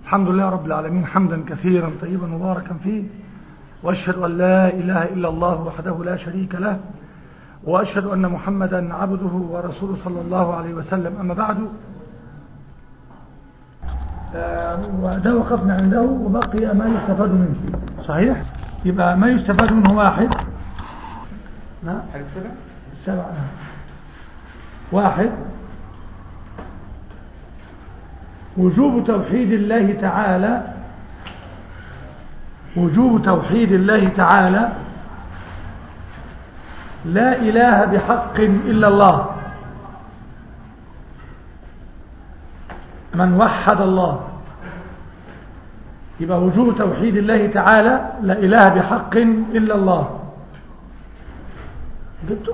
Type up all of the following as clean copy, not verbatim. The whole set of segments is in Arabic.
الحمد لله رب العالمين حمدا كثيرا طيبا مباركا فيه، وأشهد أن لا إله إلا الله وحده لا شريك له، وأشهد أن محمدا عبده ورسوله صلى الله عليه وسلم. أما بعد، وده وقفنا عنده وبقي ما يستفاد منه. صحيح؟ يبقى ما يستفاد منه واحد، لا السبع، واحد وجوب توحيد الله تعالى، وجوب توحيد الله تعالى، لا إله بحق إلا الله. من وحد الله يبقى وجوب توحيد الله تعالى لا إله بحق إلا الله. جبته؟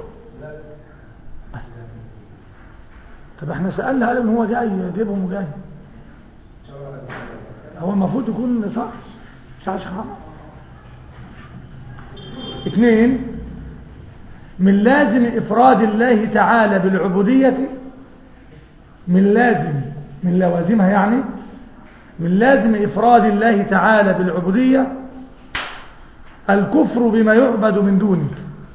طب احنا سألنا قال ان هو جاي يجيبهم وجاي، هو المفروض يكون صح. مش عايش حرام. 2 من لازم إفراد الله تعالى بالعبودية، من لوازمها يعني، من لازم إفراد الله تعالى بالعبودية الكفر بما يعبد من دونه.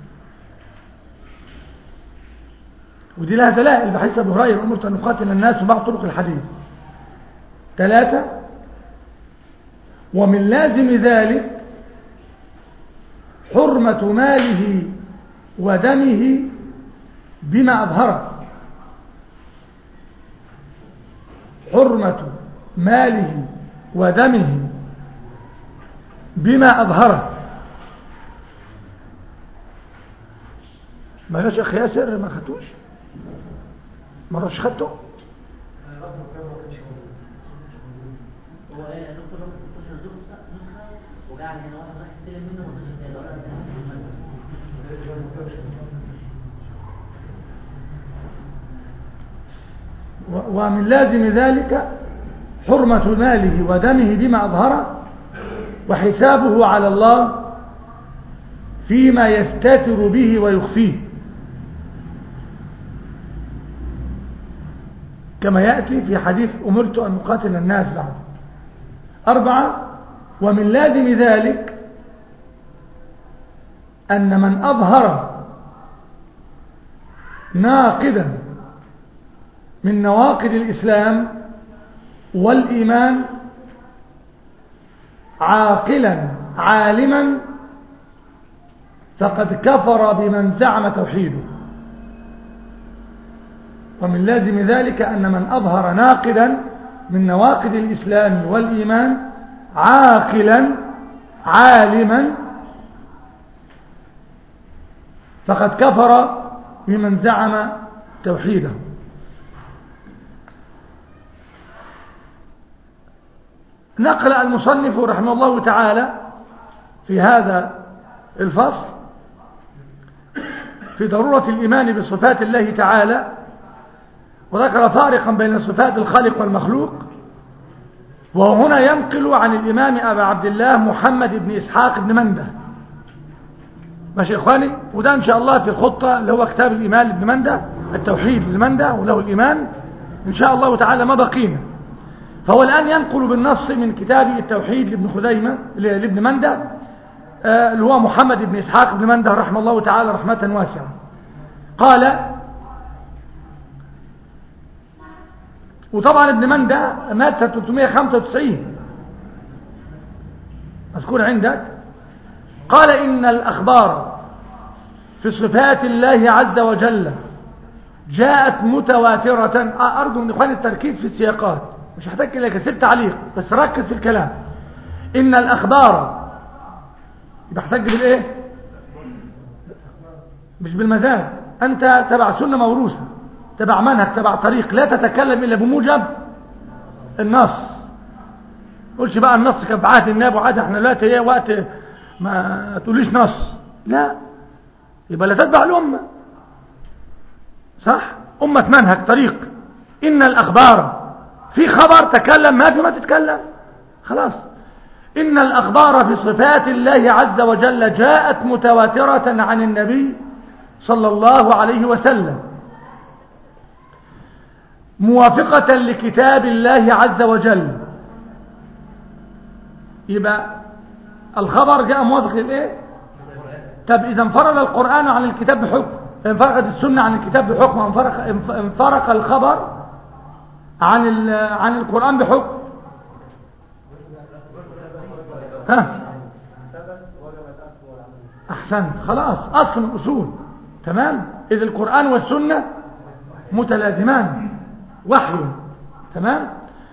ودي لها دلائل بحيث أبو هريرة أمرت أن نقاتل الناس وبعض طرق الحديث. 3 ومن لازم ذلك حرمة ماله ودمه بما أظهره، حرمة ماله ودمه بما أظهره. ما جاش أخي ياسر، ما خدتوش مرش خدته. ومن لازم ذلك حرمة ماله ودمه بما أظهره، وحسابه على الله فيما يستتر به ويخفيه، كما يأتي في حديث أمرت أن نقاتل الناس بعد. 4 ومن لازم ذلك أن من أظهر ناقدا من نواقض الإسلام والإيمان عاقلا عالما فقد كفر بمن زعم توحيده. ومن لازم ذلك أن من أظهر ناقدا من نواقض الإسلام والإيمان عاقلا عالما فقد كفر بمن زعم توحيده. نقل المصنف رحمه الله تعالى في هذا الفصل في ضرورة الإيمان بصفات الله تعالى، وذكر فارقا بين صفات الخالق والمخلوق. وهنا ينقل عن الإمام أبا عبد الله محمد بن إسحاق بن منده. ماشي يا إخواني؟ وده إن شاء الله في الخطة اللي هو كتاب الإيمان لابن منده، التوحيد لابن منده وله الإيمان إن شاء الله تعالى ما بقينا. فهو الآن ينقل بالنص من كتاب التوحيد لابن خزيمة لابن منده، اللي هو محمد بن إسحاق بن منده رحمه الله تعالى رحمة واسعة. قال، وطبعا ابن منده مات 395 مذكور عندك. قال إن الأخبار في صفات الله عز وجل جاءت متواترة. أرجو من إخواني التركيز في السياقات، مش هحتاج إلى كثير تعليق بس ركز في الكلام. إن الأخبار بحتاج بالإيه؟ مش بالمزاج. أنت تبع سنة موروثة، تبع منهج، تبع طريق، لا تتكلم إلا بموجب النص. قولش بقى النص كان في عهد النبي وعهد احنا دلوقتي ايه وقت ما تقوليش نص، لا يبقى لا تتبع الأمة. صح؟ أمة منهج طريق. إن الأخبار في خبر تكلم، ما في ما تتكلم خلاص. إن الأخبار في صفات الله عز وجل جاءت متواترة عن النبي صلى الله عليه وسلم موافقة لكتاب الله عز وجل يبقى الخبر جاء موافق للايه؟ طب اذا انفرد القرآن عن الكتاب بحكم، انفرقت السنة عن الكتاب بحكم، انفرق الخبر عن القرآن بحكم، ها احسنت، خلاص اصل من الاصول. تمام. اذ القرآن والسنة متلازمان، وحي. تمام.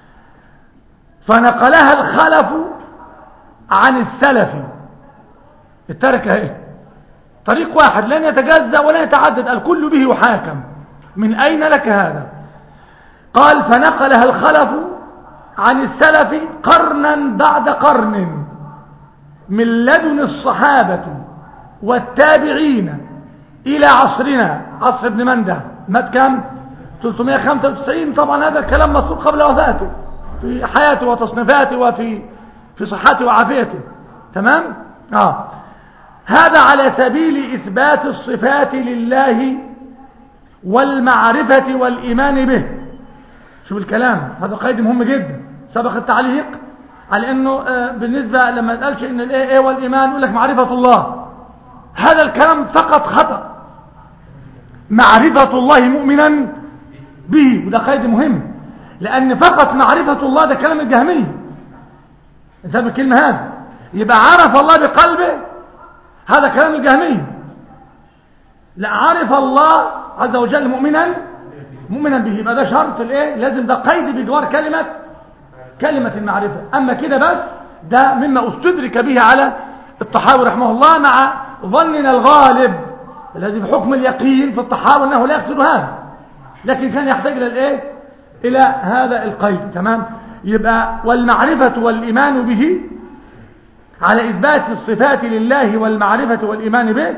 فنقلها الخلف عن السلف، التركة ايه؟ طريق واحد لن يتجزأ ولا يتعدد، الكل به يحاكم. من اين لك هذا؟ قال فنقلها الخلف عن السلف قرنا بعد قرن، من لدن الصحابة والتابعين الى عصرنا، عصر ابن منده، مات كم؟ 395. طبعا هذا الكلام مسروق قبل وفاته، في حياته وتصنيفاته وفي صحته وعافيته. تمام. هذا على سبيل إثبات الصفات لله والمعرفة والإيمان به. شوف الكلام، هذا قيد مهم جدا. سبق التعليق على أنه بالنسبة لما تقالش أن الإيه والإيمان يقول لك معرفة الله، هذا الكلام فقط خطأ. معرفة الله مؤمنا به، وده قيد مهم، لأن فقط معرفة الله ده كلام الجهمية. انت فاهم الكلمة هذا؟ يبقى عرف الله بقلبه، هذا كلام الجهمية. لا، عرف الله عز وجل مؤمنا به، يبقى ده شرط الايه؟ لازم ده قيد بجوار كلمة المعرفة. اما كده بس ده مما استدرك به على الطحاوي رحمه الله، مع ظننا الغالب الذي بحكم اليقين في الطحاوي انه لا يقصد هذا، لكن كان يحتاج الى الايه؟ الى هذا القيد. تمام. يبقى والمعرفة والإيمان به على إثبات الصفات لله والمعرفة والإيمان به،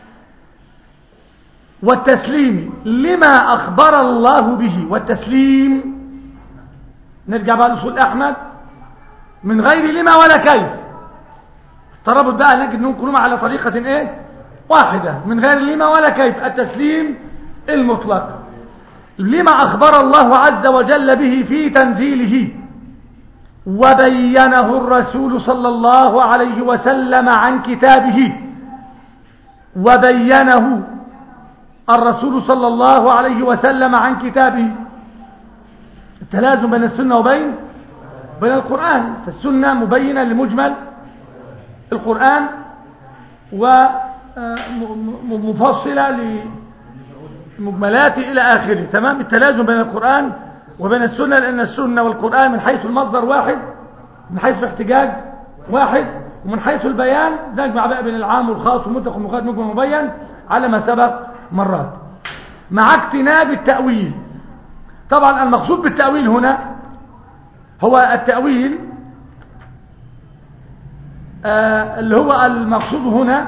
والتسليم لما أخبر الله به. والتسليم نرجع بقى لأصول أحمد، من غير لما ولا كيف. الترابط بقى نجد أنهم كلهم على طريقة ايه؟ واحدة، من غير لما ولا كيف. التسليم المطلق لما أخبر الله عز وجل به في تنزيله، وبينه الرسول صلى الله عليه وسلم عن كتابه، وبينه الرسول صلى الله عليه وسلم عن كتابه. التلازم بين السنة وبين القرآن، فالسنة مبينة لمجمل القرآن ومفصلة لمجملات إلى آخره. تمام. التلازم بين القرآن وبين السنة، لأن السنة والقرآن من حيث المصدر واحد، من حيث الاحتجاج واحد، ومن حيث البيان نجمع بقى بين العام والخاص والمطلق والمقيد مجمل ومبين على ما سبق مرات، مع اجتناب التأويل. طبعا المقصود بالتأويل هنا هو التأويل اللي هو المقصود هنا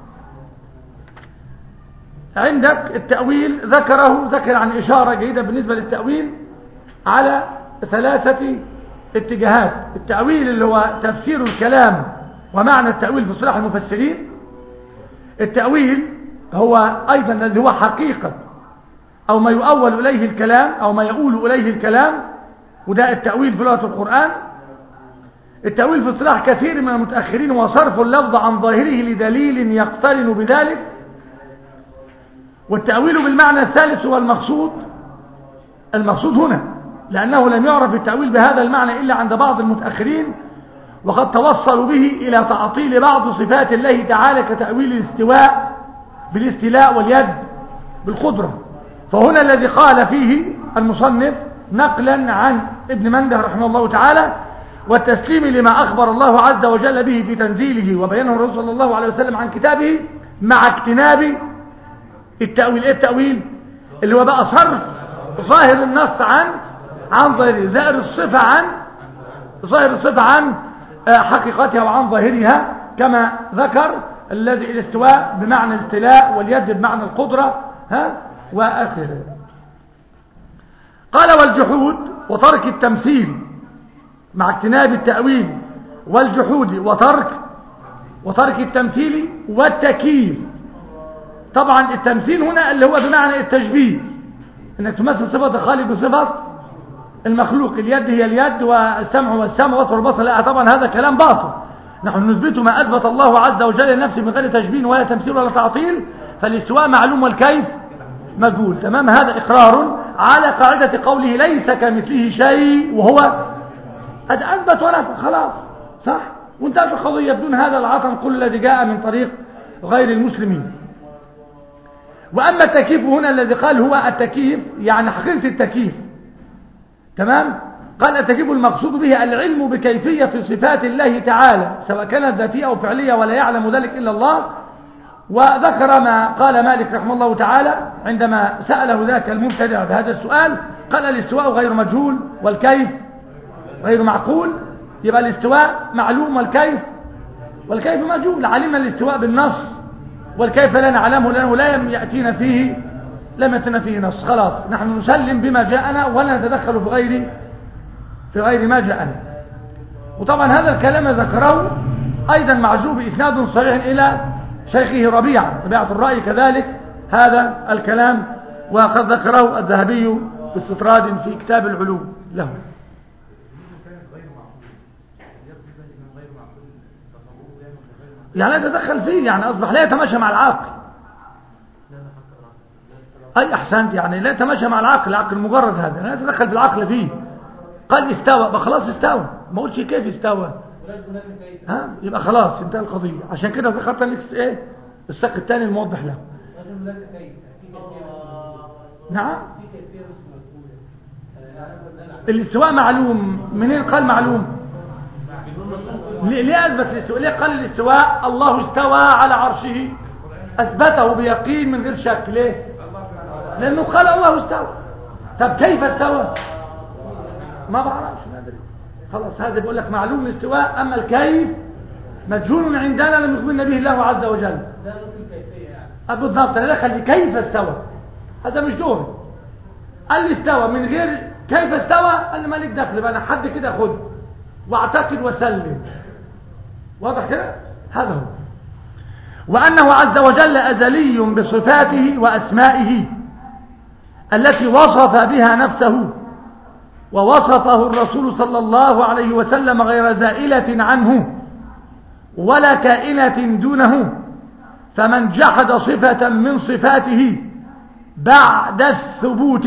عندك التأويل ذكر عن إشارة جيدة بالنسبة للتأويل على 3 اتجاهات. التأويل اللي هو تفسير الكلام ومعنى التأويل في اصطلاح المفسرين. التأويل هو أيضا الذي هو حقيقة أو ما يؤول إليه الكلام أو ما يؤول إليه الكلام، وده التأويل في لغة القرآن. التأويل في اصطلاح كثير من المتأخرين وصرف اللفظ عن ظاهره لدليل يقترن بذلك. والتأويل بالمعنى الثالث هو المقصود هنا، لأنه لم يعرف التأويل بهذا المعنى إلا عند بعض المتأخرين، وقد توصلوا به إلى تعطيل بعض صفات الله تعالى كتأويل الاستواء بالاستيلاء واليد بالقدرة. فهنا الذي قال فيه المصنف نقلا عن ابن منده رحمه الله تعالى: والتسليم لما أخبر الله عز وجل به في تنزيله وبينه الرسول صلى الله عليه وسلم عن كتابه، مع اجتناب التأويل. ايه التأويل؟ اللي هو بقى صرف ظاهر النص عن ظاهره، ظاهر الصفة عن حقيقتها وعن ظاهرها، كما ذكر الذي الاستواء بمعنى الاستيلاء واليد بمعنى القدرة وآخره. قال: والجحود وترك التمثيل مع اجتناب التأويل، والجحود وترك التمثيل والتكييف. طبعا التمثيل هنا اللي هو بمعنى التشبيه، انك تمثل صفة الخالق بصفة المخلوق، اليد هي اليد والسمع والسمع والبصر والبصر، لا طبعا هذا كلام باطل. نحن نثبت ما أثبت الله عز وجل لنفسه من غير تشبيه ولا تمثيل ولا تعطيل. فالاستواء معلوم والكيف مجهول. تمام. هذا إقرار على قاعدة قوله ليس كمثله شيء وهو قد أثبت ونفى، خلاص صح، وانتهت القضية بدون هذا العطن كل الذي جاء من طريق غير المسلمين. وأما التكييف هنا الذي قال هو التكييف يعني حقيقة التكييف. تمام. قال التكييف المقصود به العلم بكيفية صفات الله تعالى سواء كانت ذاتية أو فعلية ولا يعلم ذلك إلا الله. وذكر ما قال مالك رحمه الله تعالى عندما سأله ذاك المبتدع بهذا السؤال، قال الاستواء غير مجهول والكيف غير معقول. يبقى الاستواء معلوم والكيف مجهول. علمنا الاستواء بالنص والكيف لا نعلمه لأنه لم يأتينا فيه نص. خلاص نحن نسلم بما جاءنا ولا نتدخل في غير ما جاءنا. وطبعا هذا الكلام ذكره أيضا معزوب بإسناد صحيح إلى شيخه ربيعة الرأي كذلك هذا الكلام، وقد ذكره الذهبي باستطراد في كتاب العلوم له. يعني لا يتدخل فيه، يعني أصبح لا يتماشى مع العقل. أي أحسنت، يعني لا يتماشى مع العقل مجرد هذا لا يتدخل بالعقل فيه. قال استوى بخلاص استوى، ما قلتش كيف استوى، يبقى خلاص انتهى القضية. عشان كده ذكرت لك ايه الساق الثاني الموضح له. نعم الاستواء معلوم. منين قال معلوم؟ ليه اثبت الاستواء؟ ليه قال الاستواء الله استوى على عرشه؟ اثبته بيقين من غير شك. ليه؟ لانه قال الله استوى. طب كيف استوى؟ ما بعرفش، ما ادري. خلاص هذا بيقول لك معلوم الاستواء، اما الكيف مجهول عندنا لم يخبرنا به الله عز وجل. ده في الكيفيه يعني بالضبط. انا دخل كيف استوى، هذا مش دوري. قال لي استوى من غير كيف استوى، قال لي مالك دخل بقى، انا حد كده خد واعتقد وسلم. واضح كده؟ هذا هو. وانه عز وجل ازلي بصفاته واسمائه التي وصف بها نفسه ووصفه الرسول صلى الله عليه وسلم غير زائلة عنه ولا كائنة دونه. فمن جحد صفة من صفاته بعد الثبوت،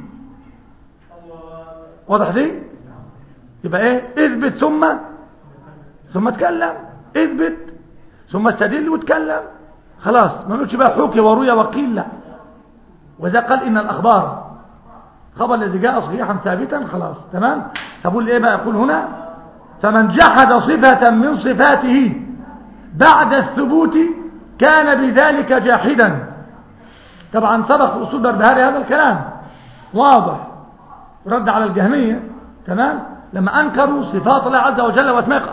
واضح دي؟ يبقى ايه؟ اثبت ثم اتكلم، اثبت ثم استدل واتكلم. خلاص ما نقولش بقى حكي وروي وقيل، لا. وذا قال ان الاخبار خبر الذي جاء صحيحا ثابتا، خلاص تمام. تقول ايه بقى؟ يقول هنا فمن جحد صفة من صفاته بعد الثبوت كان بذلك جاحدا. طبعا سبق في اصول بربهاري هذا الكلام واضح، رد على الجهمية. تمام. لما انكروا صفات الله عز وجل واسمائه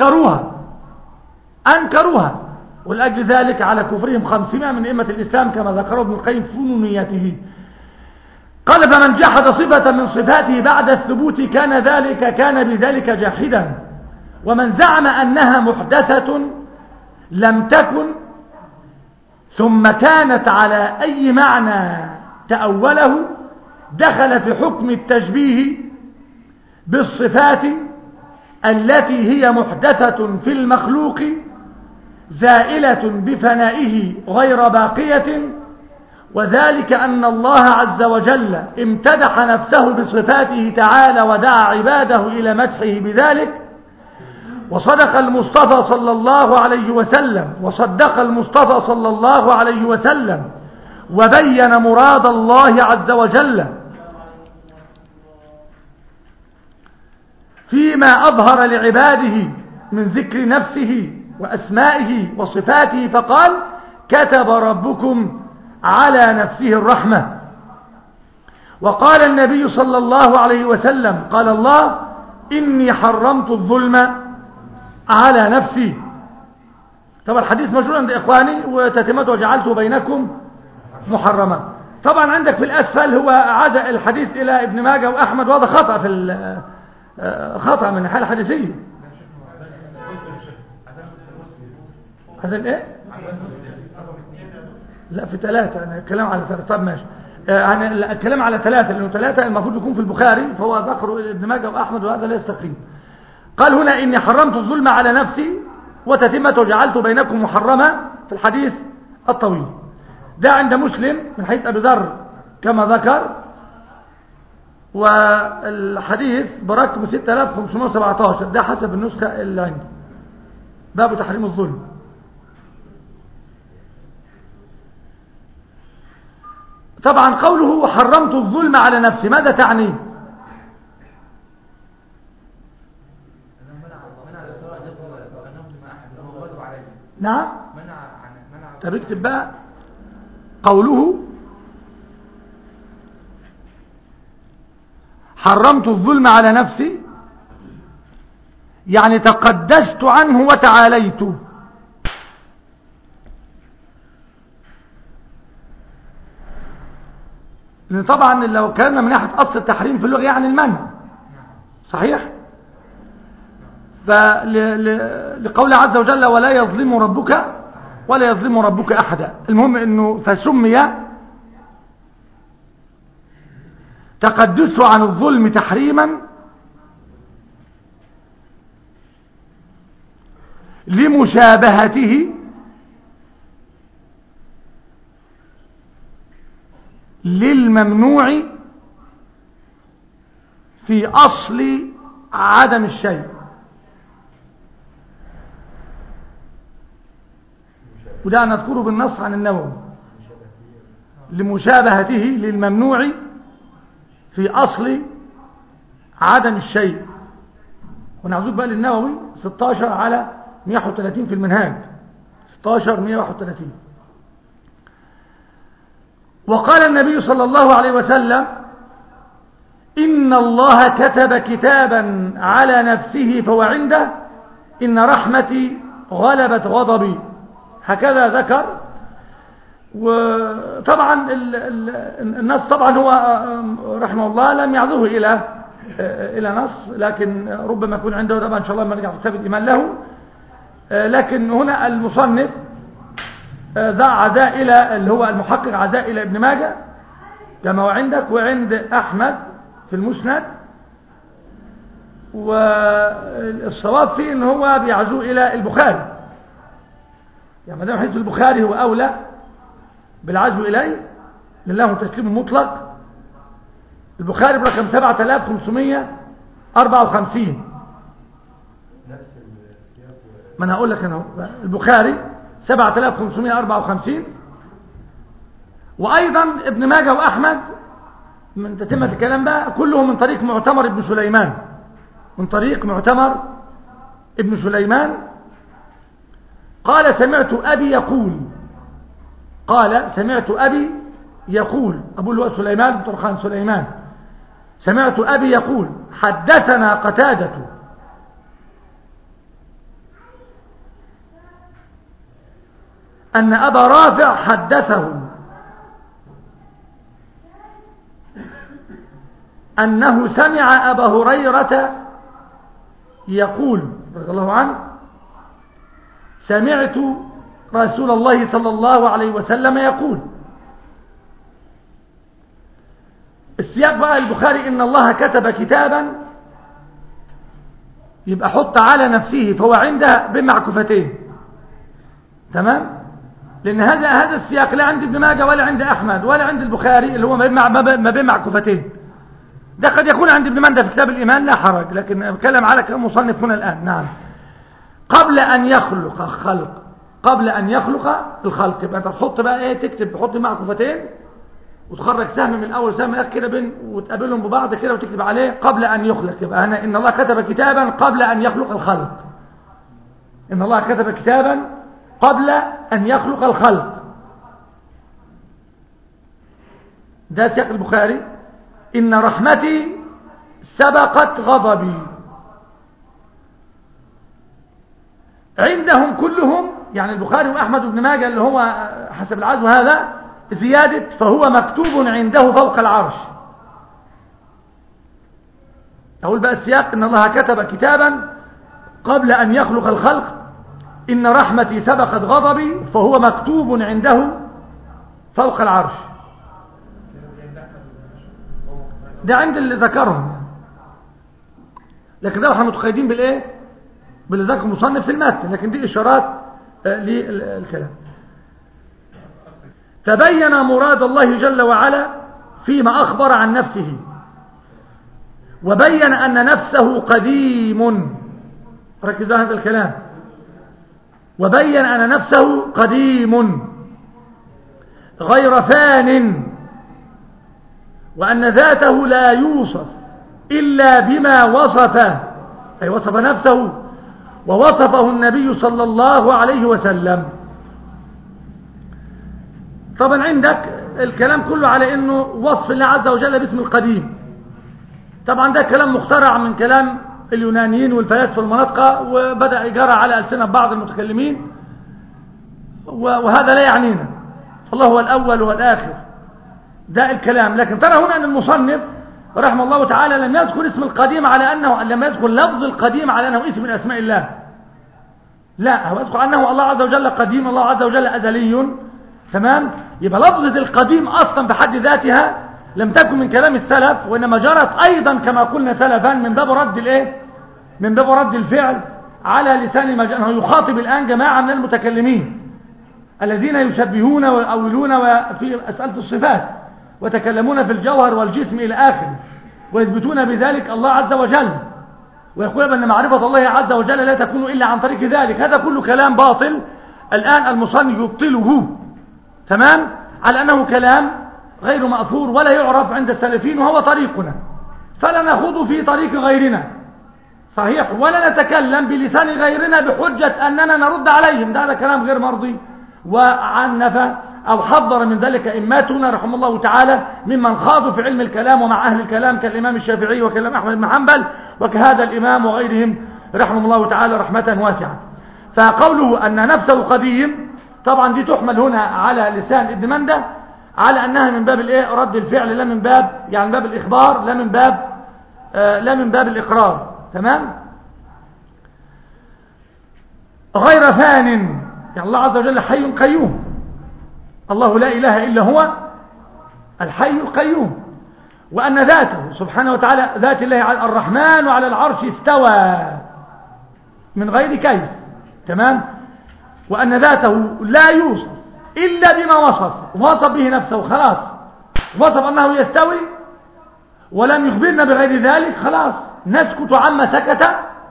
انكروها ولاجل ذلك على كفرهم 500 من ائمة الاسلام كما ذكره ابن القيم في نونيته. قال فمن جحد صفة من صفاته بعد الثبوت كان بذلك جاحدا. ومن زعم أنها محدثة لم تكن ثم كانت على أي معنى تأوله دخل في حكم التشبيه بالصفات التي هي محدثة في المخلوق زائلة بفنائه غير باقية. وذلك أن الله عز وجل امتدح نفسه بصفاته تعالى ودعا عباده إلى مدحه بذلك. وصدق المصطفى صلى الله عليه وسلم وبين مراد الله عز وجل فيما أظهر لعباده من ذكر نفسه وأسمائه وصفاته، فقال كتب ربكم على نفسه الرحمة. وقال النبي صلى الله عليه وسلم قال الله إني حرمت الظلم على نفسي. طبعا الحديث مشهور عند إخواني وتتمته وجعلته بينكم محرما. طبعا عندك في الأسفل هو عزا الحديث إلى ابن ماجه وأحمد، وهذا خطأ في خطأ من الحالة الحديثية. هذا الايه؟ لا في 3، انا الكلام على 3. طب ماشي. الكلام على ثلاثة، لأنه ثلاثة المفروض يكون في البخاري، فهو ذكر ابن ماجه وأحمد، وهذا لا يستقيم. قال هنا إني حرمت الظلم على نفسي وتتمته جعلت بينكم محرمة في الحديث الطويل ده عند مسلم من حديث أبي ذر كما ذكر، والحديث برقم 6517 ده حسب النسخة اللي عندي، باب تحريم الظلم. طبعا قوله حرمت الظلم على نفسي ماذا تعني؟ نعم طب اكتب بقى قوله حرمت الظلم على نفسي يعني تقدست عنه وتعاليت. لأن طبعا لو كان من ناحية أصل التحريم في اللغة يعني المنع صحيح، فلقول عز وجل ولا يظلم ربك أحدا. المهم أنه فسمي تقدسه عن الظلم تحريما لمشابهته للممنوع في أصل عدم الشيء. وده نذكره بالنص عن النووي لمشابهته للممنوع في أصل عدم الشيء. ونعزوك بقى للنووي 16 على 131 في المنهاج 16 131. وقال النبي صلى الله عليه وسلم إن الله كتب كتابا على نفسه فهو عنده إن رحمتي غلبت غضبي، هكذا ذكر. وطبعا النص طبعا هو رحمه الله لم يعذره إلى نص، لكن ربما يكون عنده طبعا إن شاء الله ما نرجع في كتاب الإيمان له. لكن هنا المصنف عزاء إلى اللي هو المحقق عزاء إلى ابن ماجه كما هو عندك وعند أحمد في المسند، والصواب فيه ان هو بيعزو إلى البخاري، يعني ما دام حديث البخاري هو أولى بالعزو إليه لله تسليم مطلق. البخاري برقم 7554 ما أنا أقول لك أنا البخاري 7554 وأيضا ابن ماجه وأحمد من تتمة الكلام بقى كلهم من طريق معتمر ابن سليمان، من طريق معتمر ابن سليمان قال سمعت أبي يقول أبو اللواء سليمان بن طرخان سليمان سمعت أبي يقول حدثنا قتادة أن أبا رافع حدثه أنه سمع أبا هريرة يقول رضي الله عنه سمعت رسول الله صلى الله عليه وسلم يقول. السياق بقى البخاري إن الله كتب كتابا يبقى حط على نفسه فهو عنده بمعكفتين تمام، لأن هذا السياق لا عند ابن ماجه ولا عند أحمد ولا عند البخاري اللي هو ما بين معكفتين. ده قد يكون عند ابن ماجه في كتاب الإيمان لا حرج، لكن أتكلم على كم مصنف هنا الآن. نعم قبل أن يخلق الخلق يبقى أنت تحط بقى إيه تكتب حط معكفتين وتخرج سهم من الأول سهم من الآخر كده بين وتقابلهم ببعض كده وتكتب عليه قبل أن يخلق. يبقى هنا إن الله كتب كتابا قبل أن يخلق الخلق، إن الله كتب كتابا قبل أن يخلق الخلق. ده سياق البخاري إن رحمتي سبقت غضبي. عندهم كلهم يعني البخاري وأحمد وابن ماجه اللي هو حسب العزو هذا زيادة فهو مكتوب عنده فوق العرش. أقول بقى السياق إن الله كتب كتابا قبل أن يخلق الخلق إن رحمتي سبقت غضبي فهو مكتوب عنده فوق العرش. ده عند اللي ذكرهم، لكن ده احنا متقيدين بالايه؟ باللي ذكر المصنف في المتن، لكن دي اشارات للكلام. تبين مراد الله جل وعلا فيما اخبر عن نفسه، وبين ان نفسه قديم، ركزوا هذا الكلام، وبين ان نفسه قديم غير فان، وان ذاته لا يوصف الا بما وصفه، اي وصف نفسه ووصفه النبي صلى الله عليه وسلم. طبعا عندك الكلام كله على انه وصف الله عز وجل باسم القديم، طبعا ده كلام مخترع من كلام اليونانيين والفلاسفه والمناطقه، وبدأ يجرى على ألسنة بعض المتكلمين، وهذا لا يعنينا، الله هو الأول والآخر، ده الكلام. لكن ترى هنا أن المصنف رحمه الله تعالى لم يذكر اسم القديم على أنه، لم يذكر لفظ القديم على أنه اسم من أسماء الله، لا، هو يذكر أنه الله عز وجل قديم، الله عز وجل أزلي، تمام. يبقى لفظة القديم أصلا بحد ذاتها لم تكن من كلام السلف، وإنما جرت أيضا كما قلنا سلفا من باب رد الإيه؟ من باب رد الفعل على لسان أنه يخاطب الآن جماعة من المتكلمين الذين يشبهون ويؤولون في مسألة الصفات، وتكلمون في الجوهر والجسم إلى آخره، ويثبتون بذلك الله عز وجل، ويقول أن معرفة الله عز وجل لا تكون إلا عن طريق ذلك. هذا كله كلام باطل، الآن المصنف يبطله، تمام، على أنه كلام غير مأثور ولا يعرف عند السلفين، وهو طريقنا، فلا نخوض في طريق غيرنا، صحيح، ولا نتكلم بلسان غيرنا بحجة أننا نرد عليهم، ده كلام غير مرضي. وعنف أو حذر من ذلك إماتنا رحمه الله تعالى ممن خاضوا في علم الكلام ومع أهل الكلام كالإمام الشافعي وكالإمام أحمد بن حنبل وكهذا الإمام وغيرهم رحمه الله تعالى رحمة واسعة. فقوله أن نفسه قديم، طبعا دي تحمل هنا على لسان ابن منده على أنها من باب الإيه؟ رد الفعل، لا من باب يعني باب الإخبار، لا من باب الإقرار، تمام. غير فان، يعني الله عز وجل حي قيوم، الله لا إله إلا هو الحي القيوم، وأن ذاته سبحانه وتعالى ذات الله على الرحمن وعلى العرش استوى من غير كيف، تمام، وأن ذاته لا يوصف إلا بما وصف به نفسه، خلاص، وصف أنه يستوي ولم يخبرنا بغير ذلك، خلاص نسكت عما سكت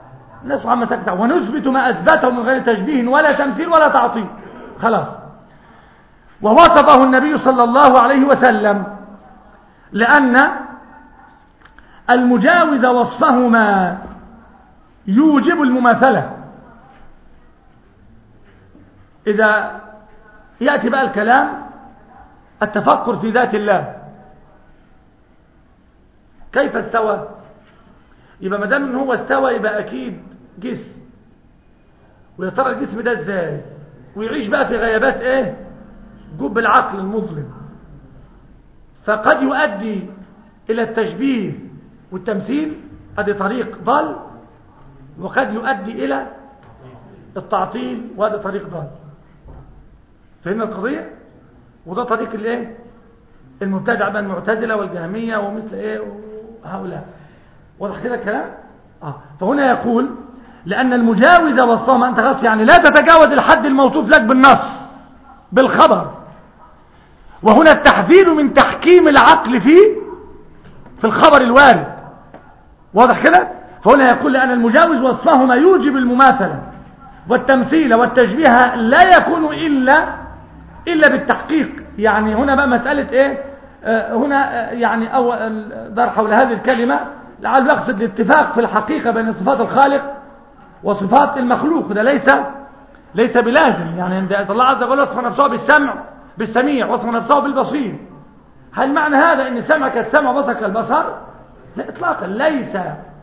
ونثبت ما أثبته من غير تشبيه ولا تمثيل ولا تعطيل، خلاص. ووصفه النبي صلى الله عليه وسلم لأن المجاوز وصفهما يوجب المماثلة. إذا يأتي بقى الكلام التفكر في ذات الله، كيف استوى؟ يبقى ما دام هو استوى يبقى أكيد جسم، ويا ترى الجسم ده ازاي؟ ويعيش بقى في غيابات ايه؟ جب العقل المظلم، فقد يؤدي إلى التشبيه والتمثيل، هذه طريق ضال، وقد يؤدي إلى التعطيل، وهذا طريق ضال. فهمنا القضية؟ وده طريق الايه؟ المبتدع بين المعتزلة والجهمية ومثل ايه هؤلاء. واضح كده الكلام؟ فهنا يقول لأن المجاوز والصوم أنت غلط، يعني لا تتجاوز الحد الموصوف لك بالنص بالخبر، وهنا التحذير من تحكيم العقل في الخبر الوارد. واضح كده؟ فهنا يقول لأن المجاوز وصفهما يوجب المماثلة والتمثيل والتشبيه لا يكون إلا بالتحقيق. يعني هنا بقى مسألة إيه؟ هنا يعني أول دار حول هذه الكلمة لعل يقصد الاتفاق في الحقيقة بين صفات الخالق وصفات المخلوق، ده ليس بلازم. يعني عند الله عز وجل وصف نفسه بالسميع، وصف نفسه بالبصير، هل معنى هذا ان السمع كالسمع وبصر كالبصر؟ لا اطلاقا، ليس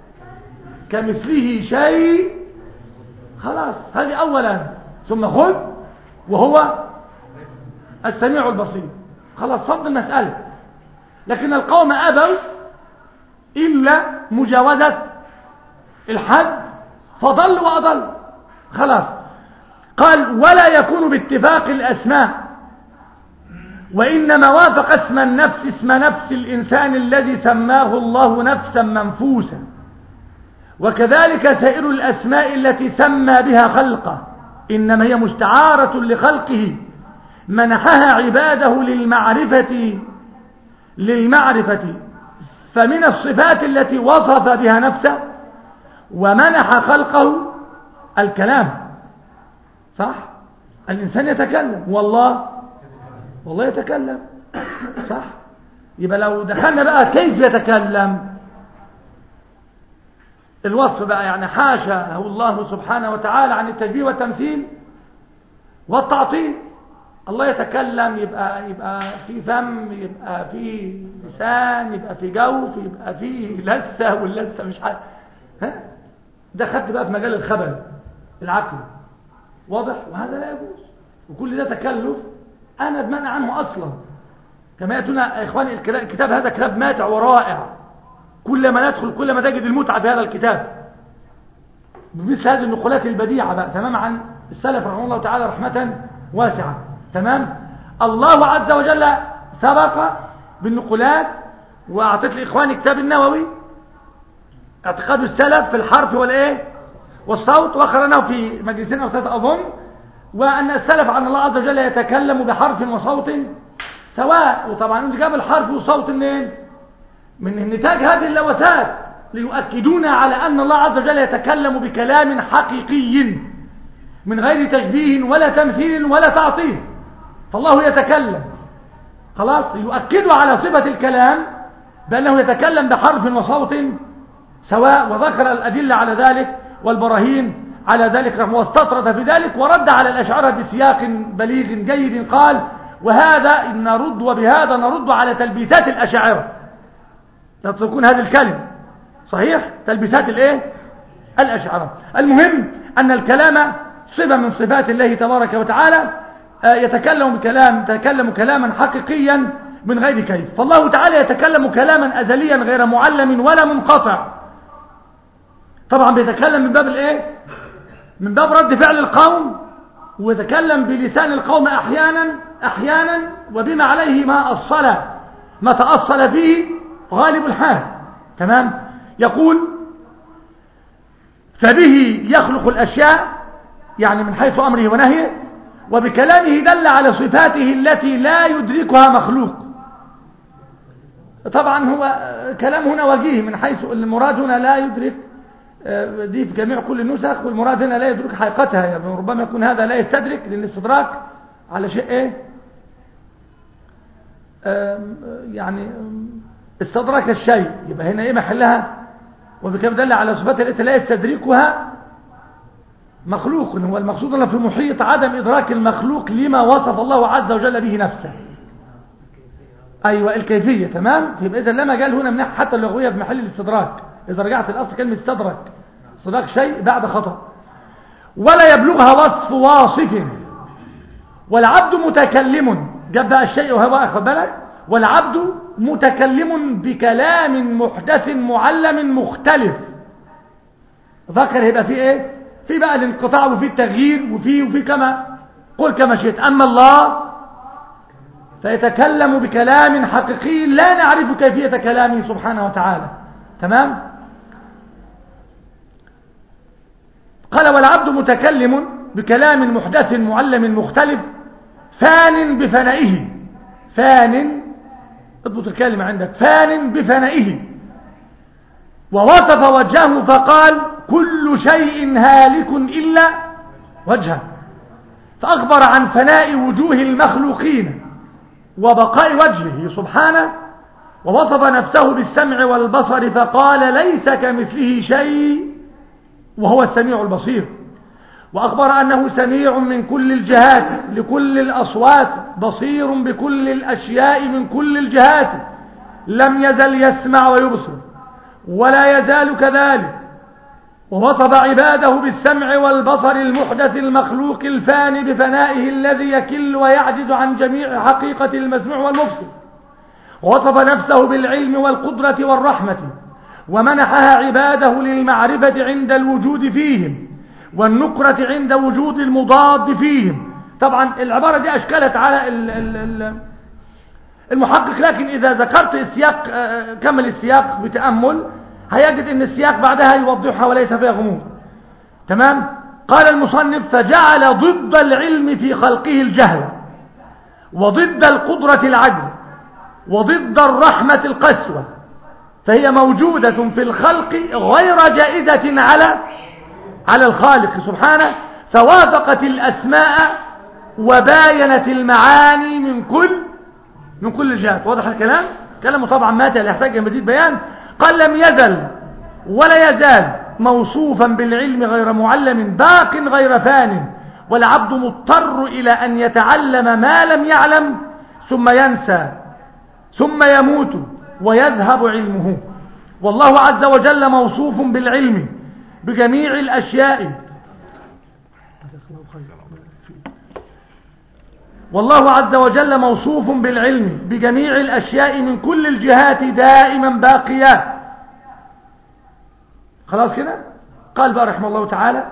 كمثله شيء، خلاص، هذه اولا، ثم خذ وهو السميع البصير، خلاص فضل المسألة. لكن القوم أبوا إلا مجاوزة الحد فضل وأضل، خلاص. قال ولا يكون باتفاق الأسماء وإنما وافق اسم النفس اسم نفس الإنسان الذي سماه الله نفسا منفوسا، وكذلك سائر الأسماء التي سمى بها خلقه إنما هي مستعارة لخلقه منحها عباده للمعرفة فمن الصفات التي وصف بها نفسه ومنح خلقه الكلام. صح؟ الإنسان يتكلم والله يتكلم. صح؟ يبقى لو دخلنا بقى كيف يتكلم الوصف بقى، يعني حاشاه الله سبحانه وتعالى عن التشبيه والتمثيل والتعطيل. الله يتكلم يبقى في فم، يبقى في لسان، يبقى في جوف، يبقى في لسه، واللسه مش عارف. ده خدت بقى في مجال الخبر العقل. واضح؟ وهذا لا يجوز، وكل ده تكلف انا اتمنع عنه اصلا. كما ياتونا اخواني الكتاب هذا كتاب ماتع ورائع، كل ما ندخل كل ما تجد المتعه في هذا الكتاب بمثل هذه النقولات البديعه بقى تمام عن السلف رحمه الله تعالى رحمه واسعه. تمام. الله عز وجل سبق بالنقولات، واعطيت لاخواني كتاب النووي اعتقاد السلف في الحرف والايه والصوت، وقرأناه في مجلسين او ثلاثه اظن، وان السلف عن الله عز وجل يتكلم بحرف وصوت سواء. وطبعا اللي جاب الحرف والصوت منين؟ من نتاج هذه اللوثات، ليؤكدون على ان الله عز وجل يتكلم بكلام حقيقي من غير تشبيه ولا تمثيل ولا تعطيل. فالله يتكلم خلاص، يؤكدوا على صفة الكلام بأنه يتكلم بحرف وصوت سواء، وذكر الأدلة على ذلك والبراهين على ذلك، واستطرد في ذلك ورد على الأشاعرة بسياق بليغ جيد. قال وهذا نرد، وبهذا نرد على تلبيسات الأشاعرة. لا تتركون هذه الكلمة صحيح، تلبيسات الايه الأشاعرة. المهم أن الكلام صفة من صفات الله تبارك وتعالى، يتكلم كلاما حقيقيا من غير كيف. فالله تعالى يتكلم كلاما أزليا غير معلم ولا منقطع. طبعا بيتكلم من باب الايه؟ من باب رد فعل القوم، ويتكلم بلسان القوم احيانا وبما عليه ما تأصل فيه غالب الحال. تمام. يقول فبه يخلق الأشياء، يعني من حيث أمره ونهيه، وبكلامه دل على صفاته التي لا يدركها مخلوق. طبعا هو كلام هنا وجيه من حيث المراد هنا لا يدرك، دي في جميع كل النسخ، والمراد هنا لا يدرك حقيقتها، يعني ربما يكون هذا لا يستدرك للاستدراك على شيء ايه يعني استدرك الشيء، يبقى هنا ايه محلها؟ وبكلام دل على صفاته التي لا يستدركها مخلوق. هو المقصود أنه في محيط عدم إدراك المخلوق لما وصف الله عز وجل به نفسه. أيوة الكيفية. تمام. يبقى إذا لما قال هنا من ناحية حتى اللغوية في محل الاستدراك، إذا رجعت الأصل كلمة استدرك شيء بعد خطأ، ولا يبلغها وصف واصف. والعبد متكلم، جاب بقى الشيء وهو أخذ بالك، والعبد متكلم بكلام محدث معلم مختلف. ذكر يبقى فيه ايه؟ في بقى الانقطاع وفي التغيير وفي كما قل كما شئت. أما الله فيتكلم بكلام حقيقي لا نعرف كيفية كلامه سبحانه وتعالى. تمام. قال والعبد متكلم بكلام محدث معلم مختلف فان بفنائه. فان، اضبط الكلمة عندك، فان بفنائه. ووصف وجهه فقال كل شيء هالك إلا وجهه، فأخبر عن فناء وجوه المخلوقين وبقاء وجهه سبحانه. ووصف نفسه بالسمع والبصر فقال ليس كمثله شيء وهو السميع البصير. وأخبر أنه سميع من كل الجهات لكل الأصوات، بصير بكل الأشياء من كل الجهات، لم يزل يسمع ويبصر ولا يزال كذلك. ووصف عباده بالسمع والبصر المحدث المخلوق الفاني بفنائه الذي يكل ويعجز عن جميع حقيقة المسموع والمبصر. ووصف نفسه بالعلم والقدرة والرحمة، ومنحها عباده للمعرفة عند الوجود فيهم والنكرة عند وجود المضاد فيهم. طبعا العبارة دي أشكلت على المحقق، لكن إذا ذكرت السياق كمل السياق بتأمل هيجد أن السياق بعدها يوضحها وليس فيها غموض. تمام. قال المصنف: فجعل ضد العلم في خلقه الجهل، وضد القدرة العجز، وضد الرحمة القسوة، فهي موجودة في الخلق غير جائزة على الخالق سبحانه، فوافقت الأسماء وباينت المعاني من كل الجهات. واضح الكلام؟ كلامه طبعا مات لا يحتاج إلى مزيد بيان. قال: لم يزل ولا يزال موصوفا بالعلم غير معلم باق غير فان، والعبد مضطر إلى أن يتعلم ما لم يعلم ثم ينسى ثم يموت ويذهب علمه. والله عز وجل موصوف بالعلم بجميع الأشياء، والله عز وجل موصوف بالعلم بجميع الأشياء من كل الجهات دائما باقيا. خلاص كده. قال بقى رحمه الله تعالى: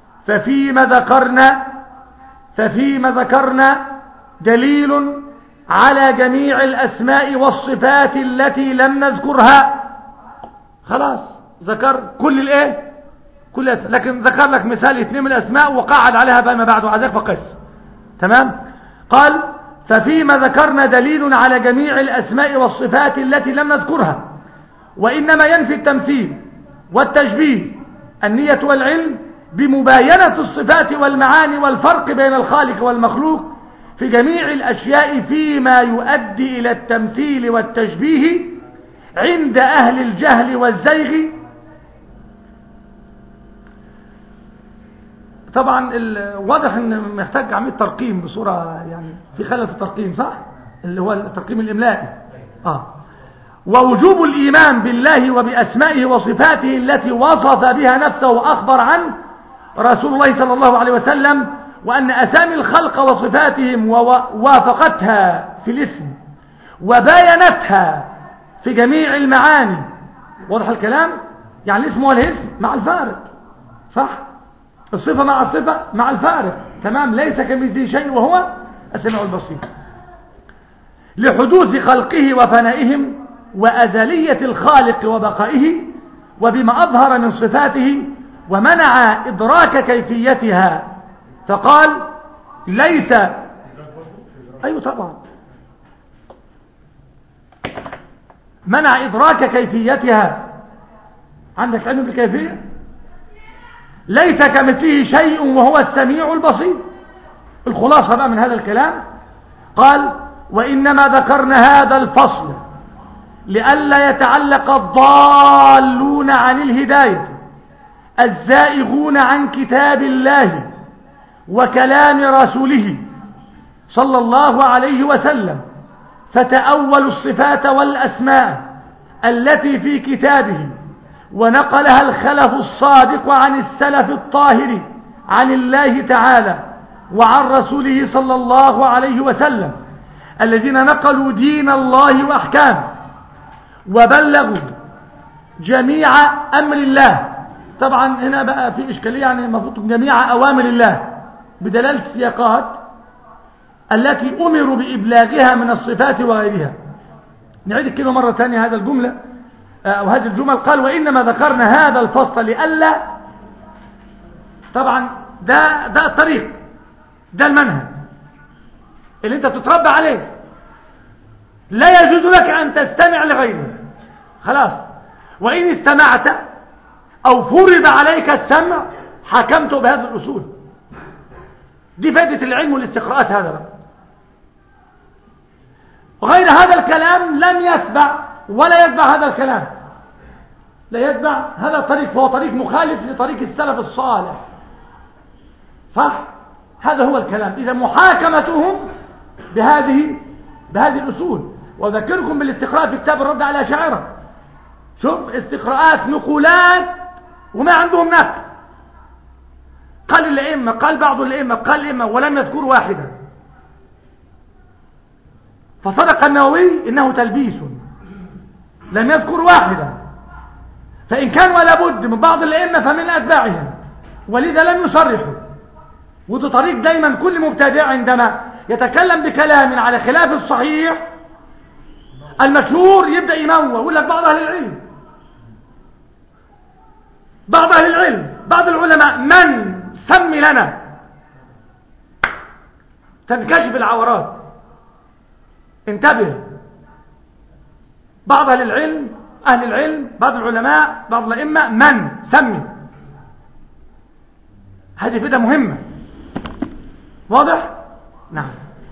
ففيما ذكرنا دليل على جميع الأسماء والصفات التي لم نذكرها. خلاص ذكر كل لكن ذكر لك مثال 2 من الأسماء وقعد عليها بما بعد وعزاك فقس. تمام. قال: ففيما ذكرنا دليل على جميع الأسماء والصفات التي لم نذكرها، وإنما ينفي التمثيل والتشبيه النية والعلم بمباينة الصفات والمعاني والفرق بين الخالق والمخلوق في جميع الأشياء فيما يؤدي إلى التمثيل والتشبيه عند أهل الجهل والزيغ. طبعا واضح ان محتاج عمليه ترقيم بصوره، يعني في خلل في الترقيم، صح؟ اللي هو الترقيم الاملائي. ووجوب الايمان بالله وباسمائه وصفاته التي وصف بها نفسه واخبر عنه رسول الله صلى الله عليه وسلم، وان اسامي الخلق وصفاتهم ووافقتها في الاسم وباينتها في جميع المعاني. واضح الكلام؟ يعني الاسم والاسم مع الفارق، صح؟ الصفة مع الصفة مع الفارق. تمام. ليس كمثله شيء وهو السميع البصير. لحدوث خلقه وفنائهم وأزلية الخالق وبقائه، وبما أظهر من صفاته ومنع إدراك كيفيتها، فقال: ليس. أيوة طبعا، منع إدراك كيفيتها. عندك علم بالكيفية؟ ليس كمثله شيء وهو السميع البصير. الخلاصة بقى من هذا الكلام، قال: وإنما ذكرنا هذا الفصل لئلا يتعلق الضالون عن الهداية الزائغون عن كتاب الله وكلام رسوله صلى الله عليه وسلم، فتأولوا الصفات والأسماء التي في كتابه ونقلها الخلف الصادق عن السلف الطاهر عن الله تعالى وعن رسوله صلى الله عليه وسلم، الذين نقلوا دين الله وأحكامه وبلغوا جميع أمر الله. طبعا هنا بقى في إشكالية، يعني المفروض جميع أوامر الله بدلالة السياقات التي أمروا بإبلاغها من الصفات وغيرها. نعيد الكلمة مرة ثانية، هذا الجملة أو هذه الجمل. قال: وإنما ذكرنا هذا الفصل لئلا، طبعا ده الطريق، ده المنهج اللي انت تتربى عليه. لا يجوز لك أن تستمع لغيره. خلاص. وإن استمعت أو فرض عليك السمع حكمت بهذه الأصول. دي فائدة العلم والاستقراءات. هذا بقى وغير هذا الكلام لم يتبع ولا يتبع هذا الكلام، لا يتبع هذا الطريق، فهو طريق مخالف لطريق السلف الصالح، صح؟ هذا هو الكلام. إذا محاكمتهم بهذه الأصول. وذكركم بالاستقراء في كتاب الرد على الأشاعرة. شوف استقراءات نقولات وما عندهم نقل. قال الأئمة، قال بعض الأئمة، قال الأئمة ولم يذكر واحدا. فصدق النووي إنه تلبيس، لم يذكر واحدا. فإن كان ولا بد من بعض الأئمة فمن أتباعهم، ولذا لم يصرحوا. وده طريق دايما كل مبتدع عندما يتكلم بكلام على خلاف الصحيح المشهور يبدأ ينوه ويقول لك بعض أهل العلم، بعض أهل العلم، بعض العلماء، من سمي لنا، تنكشف العورات. انتبه، بعض أهل العلم، أهل العلم، بعض العلماء، بعض الأئمة، من سمي. هذه فئة مهمة. واضح؟ نعم.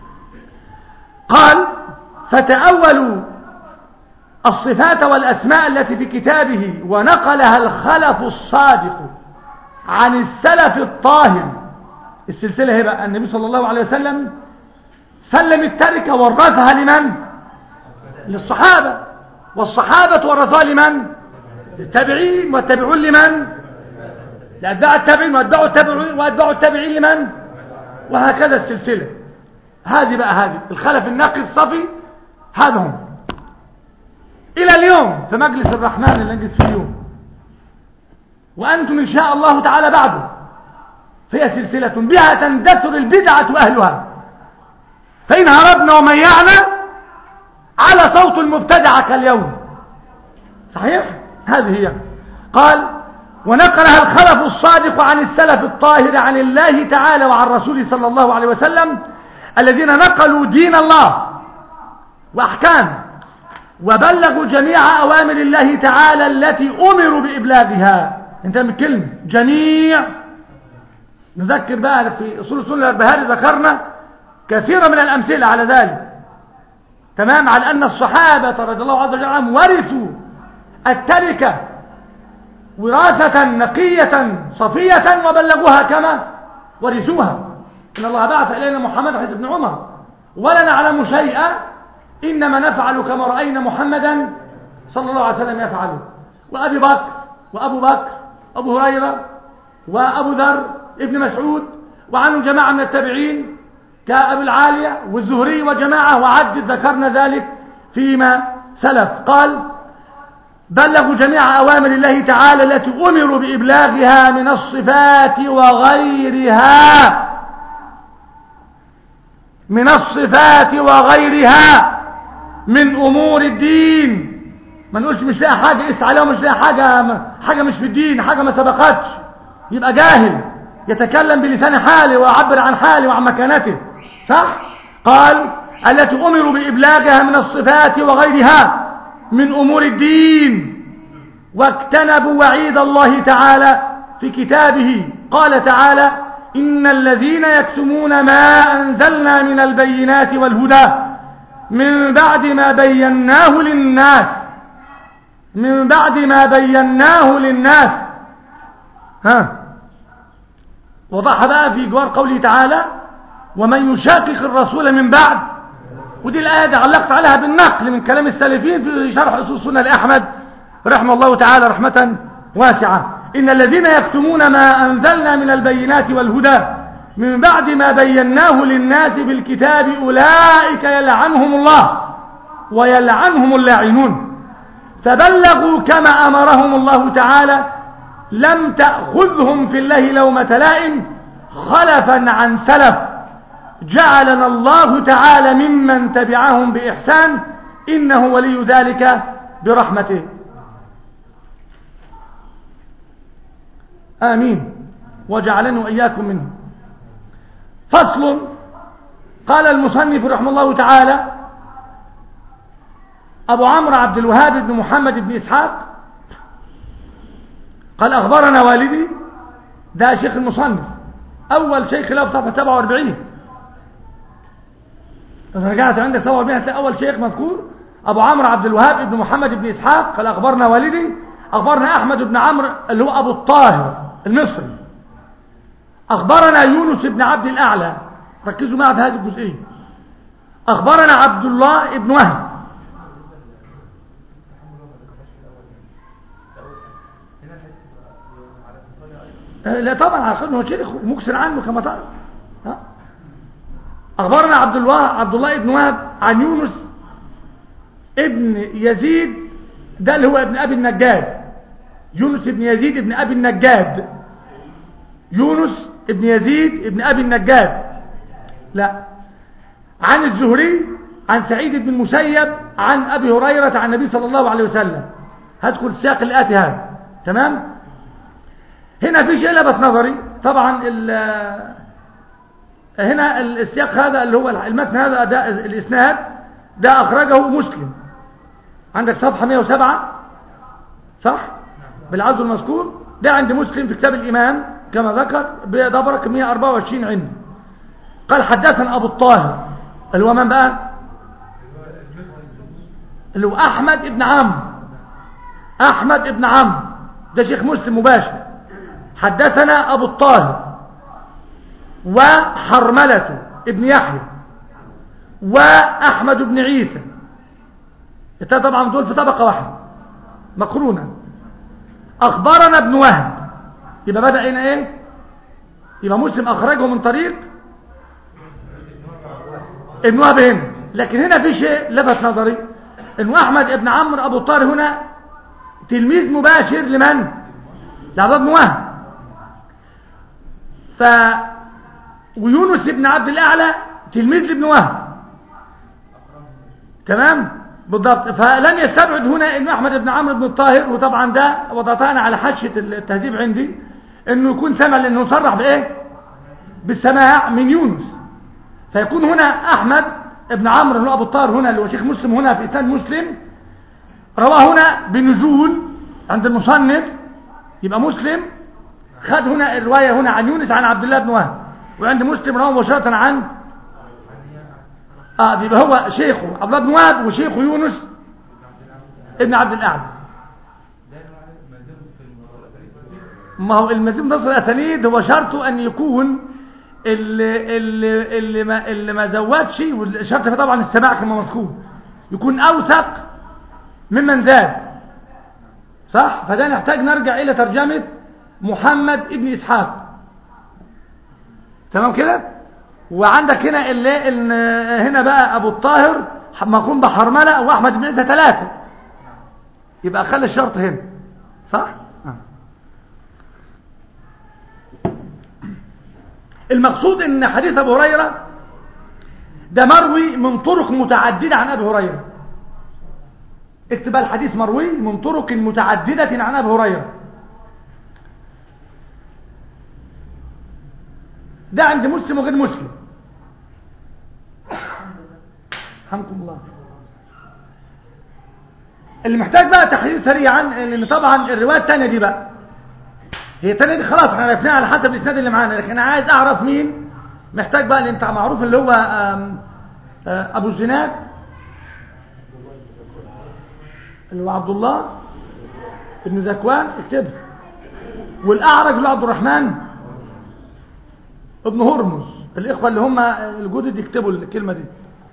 قال فتأولوا الصفات والأسماء التي في كتابه ونقلها الخلف الصادق عن السلف الطاهر. السلسلة هي بقى النبي صلى الله عليه وسلم سلم التركة ورثها لمن؟ للصحابة، والصحابة ورثها لمن؟ للتابعين، والتابعون لمن؟ لأتباع التابعين، وأتباع التابعين لمن؟ وهكذا السلسلة. هذه بقى هذه الخلف النقي الصفي، هذا هم إلى اليوم في مجلس الرحمن اللي نجلس فيه اليوم، وأنتم إن شاء الله تعالى بعده، فهي سلسلة بها تندثر البدعة وأهلها، فإن هربنا وميعنا على صوت المبتدعة كاليوم. صحيح؟ هذه هي. قال ونقلها الخلف الصادق عن السلف الطاهر عن الله تعالى وعن رسوله صلى الله عليه وسلم الذين نقلوا دين الله وأحكام وبلغوا جميع أوامر الله تعالى التي أمروا بإبلاغها. انت من كلمة جميع. نذكر بقى في أصول السنة البهاري ذكرنا كثيرا من الأمثلة على ذلك، تمام، على أن الصحابة رضي الله عز وجل عنهم ورثوا التركة وراثة نقية صفية وبلغوها كما ورثوها. إن الله بعث إلينا محمد حديث ابن عمر ولا نعلم شيئا إنما نفعل كما رأينا محمدا صلى الله عليه وسلم يفعله. وأبي بكر وأبو بكر، أبو هريرة وأبو ذر ابن مسعود، وعنهم جماعة من التابعين كأبو العالية والزهري وجماعة، وعدد ذكرنا ذلك فيما سلف. قال بلغوا جميع أوامر الله تعالى التي أمروا بإبلاغها من الصفات وغيرها، من الصفات وغيرها من أمور الدين. ما نقولش مش لاقي حاجة قيس عليها، ومش لاقي حاجة مش في الدين، حاجة ما سبقتش، يبقى جاهل يتكلم بلسان حاله ويعبر عن حاله وعن مكانته. صح؟ قال التي أمروا بإبلاغها من الصفات وغيرها من أمور الدين، واجتنبوا وعيد الله تعالى في كتابه. قال تعالى إن الذين يكتمون ما أنزلنا من البينات والهدى من بعد ما بيناه للناس، من بعد ما بيناه للناس. وضح بقى في جوار قوله تعالى ومن يشاقق الرسول من بعد، ودي الآية دي علقت عليها بالنقل من كلام السلفين في شرح أصول السنة لأحمد رحمه الله تعالى رحمة واسعة. إن الذين يكتمون ما أنزلنا من البينات والهدى من بعد ما بيناه للناس بالكتاب أولئك يلعنهم الله ويلعنهم اللاعنون. فبلغوا كما أمرهم الله تعالى، لم تأخذهم في الله لومة لائم خلفا عن سلف، جعلنا الله تعالى ممن تبعهم بإحسان إنه ولي ذلك برحمته. آمين وجعلنا وإياكم منه. فصل. قال المصنف رحمه الله تعالى أبو عمرو عبد الوهاب بن محمد بن إسحاق قال أخبرنا والدي، ده شيخ المصنف، أول شيخ له في صفحة 47. إذا رجعت عندك 47 هتلاقي أول شيخ مذكور أبو عمرو عبد الوهاب بن محمد بن إسحاق قال أخبرنا والدي. أخبرنا أحمد بن عمرو اللي هو أبو الطاهر المصري. أخبرنا يونس بن عبد الأعلى، ركزوا معي في هذه الجزئية. أخبرنا عبد الله بن وهب. لا طبعا عشان هو شيخ مكسر عنه كما تعرف. أخبرنا عبد الله بن وهب عن يونس ابن يزيد، ده اللي هو ابن أبي النجاد، يونس ابن يزيد ابن أبي النجاد، يونس ابن يزيد ابن أبي النجاد. لا، عن الزهري عن سعيد بن المسيب عن أبي هريرة عن النبي صلى الله عليه وسلم. هذكر السياق الآتي هذا. تمام. هنا في شيء لفت نظري طبعا. هنا السياق هذا اللي هو المتن هذا ده الإسناد ده أخرجه مسلم. عندك صفحة 107 صح بالعدد المذكور ده عند مسلم في كتاب الإمام كما ذكر بدبرك 124 عندي. قال حدثنا أبو الطاهر اللي هو من بقى اللي هو أحمد ابن عمرو. أحمد ابن عمرو ده شيخ مسلم مباشر. حدثنا أبو الطاهر وحرملة ابن يحيى وأحمد بن عيسى. طبعا دول في طبقة واحدة مقرونة. أخبرنا ابن وهب. يبقى بدأ هنا إيه؟ يبقى مسلم أخرجه من طريق ابن وهب هنا. لكن هنا في شيء لفت نظري إنه أحمد ابن عمرو أبو الطاهر هنا تلميذ مباشر لمن؟ لعبد بن وهب. ويونس بن عبد الأعلى تلميذ لابن وهب. تمام بالضبط. فلم يستبعد هنا انه احمد بن عمرو بن الطاهر وطبعا ده وضعتنا على حاشيه التهذيب عندي انه يكون سمع لانه صرح بايه بالسماع من يونس. فيكون هنا احمد بن عمرو بن ابو الطاهر هنا اللي هو شيخ مسلم هنا في اسناد مسلم رواه هنا بنزول عند المصنف. يبقى مسلم خد هنا الروايه هنا عن يونس عن عبد الله بن وهب وعند مسلم رواه مباشره عن يبقى هو شيخه عبد الله بن وهب وشيخه يونس ابن عبد الأعلى. ما هو المزيد من نصر الأسانيد هو شرطه أن يكون اللي ما زودش والشرط طبعا السماع كما مذكور يكون أوثق ممن زاد صح. فده نحتاج نرجع إلى ترجمة محمد ابن إسحاق. تمام كده. وعندك هنا هنا بقى ابو الطاهر مقوم بحرمله واحمد بن عيسى 3. يبقى خلي الشرط هنا صح. المقصود ان حديث ابو هريره ده مروي من طرق متعدده عن ابي هريره. اكتب الحديث مروي من طرق متعدده عن ابي هريره. ده عند مسلم وغير مسلم. رحمكم الله. اللي محتاج بقى تحليل سريعا لان طبعا الروايه الثانيه دي بقى هي الثانيه دي خلاص احنا عرفناها على حسب الاسناد اللي معانا. لكن انا عايز اعرف مين محتاج بقى اللي انت معروف اللي هو ابو الزناد اللي هو عبد الله ابن ذكوان اكتبه. والاعرج اللي هو عبد الرحمن ابن هرمز. الاخوه اللي هم الجدد يكتبوا الكلمه دي.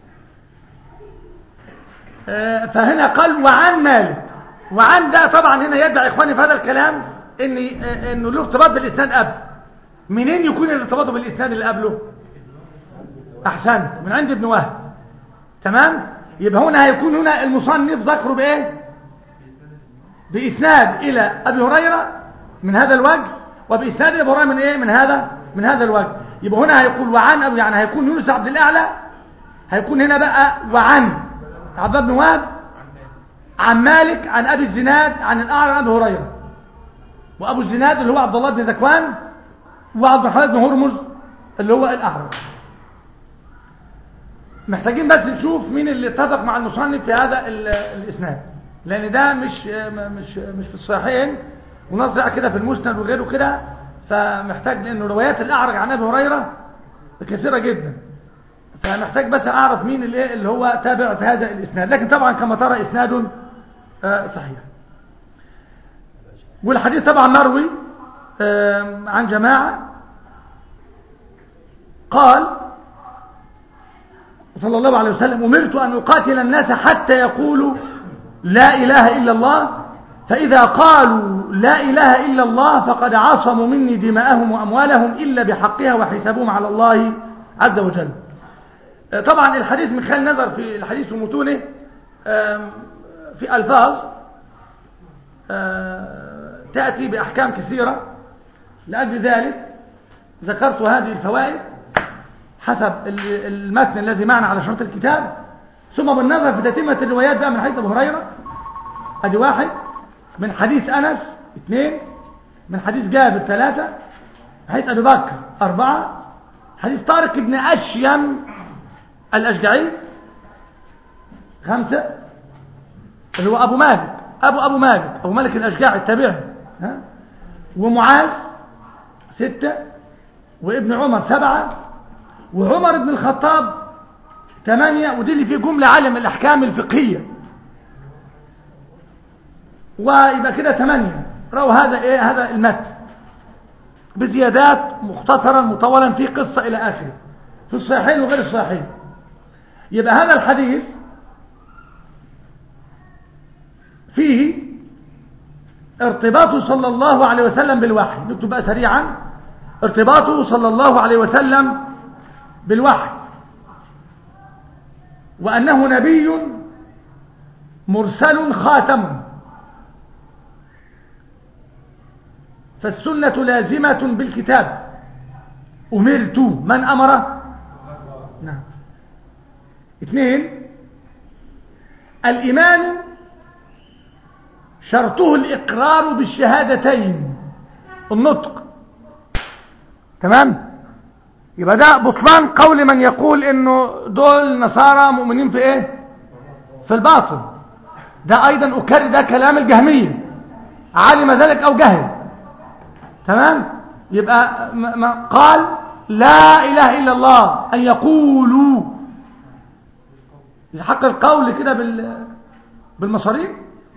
فهنا قال وعن مالك. وعن ده طبعا هنا يدعي اخواني في هذا الكلام انه له ارتباط بالاسناد قبل. منين يكون الارتباط بالاسناد اللي قبله؟ احسنت من عند ابن وهب. تمام. يبقى هنا هيكون هنا المصنف ذكره بايه؟ باسناد الى ابي هريره من هذا الوجه وباسناد ابي هريره من ايه؟ من هذا الوجه. يبقى هنا هيقول وعن ابي يعني هيكون يونس عبد الاعلى. هيكون هنا بقى وعن عبد الله بن وهب عن مالك عن ابي الزناد عن الاعرج عن ابي هريره. وابو الزناد اللي هو عبد الله بن ذكوان وعبد الرحمن بن هرمز اللي هو الاعرج. محتاجين بس نشوف مين اللي اتفق مع المصنف في هذا الاسناد لان ده مش في الصحيحين ونظر كده في المسند وغيره كده. فمحتاج لانه روايات الاعرج عن ابي هريره كثيره جدا. فمحتاج بس اعرف مين اللي هو تابع في هذا الاسناد. لكن طبعا كما ترى اسناد صحيح. والحديث طبعا مروي عن جماعه. قال صلى الله عليه وسلم امرت ان اقاتل الناس حتى يقولوا لا اله الا الله فاذا قالوا لا اله الا الله فقد عصموا مني دماءهم واموالهم الا بحقها وحسابهم على الله عز وجل. طبعا الحديث من خلال نظر في الحديث ومتونه في ألفاظ تأتي بأحكام كثيرة. لأجل ذلك ذكرت هذه الفوائد حسب المتن الذي معنا على شرط الكتاب ثم بالنظر في تتمة الروايات بقى من حديث أبو هريرة ادي 1، من حديث أنس 2، من حديث جابر 3، حديث أبي بكر 4، حديث طارق بن أشيم الأشجعي 5، اللي هو أبو مالك أبو مالك الأشجعي التابعي، ومعاذ 6، وابن عمر 7، وعمر بن الخطاب 8، ودي اللي فيه جملة عالم الأحكام الفقهية، ويبقى كده 8 رأوا هذا المتن بزيادات مختصرا مطولا في قصة إلى آخره في الصحيحين وغير الصحيحين. يبقى هذا الحديث فيه ارتباطه صلى الله عليه وسلم بالوحي. نكتب بقى سريعا: ارتباطه صلى الله عليه وسلم بالوحي، وأنه نبي مرسل خاتم، فالسنة لازمة بالكتاب. أمرت، من أمره؟ نعم. 2، الإيمان شرطه الإقرار بالشهادتين، النطق. تمام؟ يبقى ده بطلان قول من يقول إنه دول نصارى مؤمنين في إيه؟ في الباطل. ده أيضا أكرر، ده كلام الجهمية، علم ذلك أو جهل. تمام؟ يبقى ما قال لا إله إلا الله أن يقولوا حق القول كده بالمصاريف.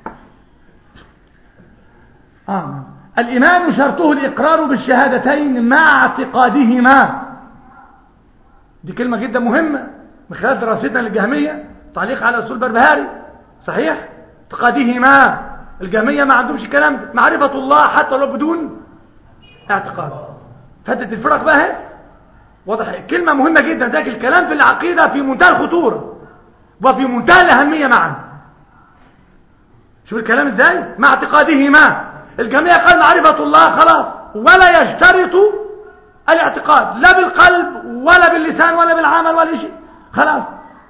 الإيمان شرطه الإقرار بالشهادتين مع اعتقادهما. دي كلمة جدا مهمة من خلال دراستنا للجهمية، تعليق على أصول بربهاري. صحيح؟ اعتقادهما. الجهمية ما عندهمش كلام ده، معرفة الله حتى لو بدون اعتقاد. فاتت الفرق بقى واضح. كلمة مهمة جدا، ذاك الكلام في العقيدة في منتهى الخطورة وفي منتهى الأهمية معا. شوف الكلام ازاي؟ مع اعتقادهما. الجميع قال معرفة الله خلاص، ولا يشترط الاعتقاد لا بالقلب ولا باللسان ولا بالعمل ولا شيء، خلاص.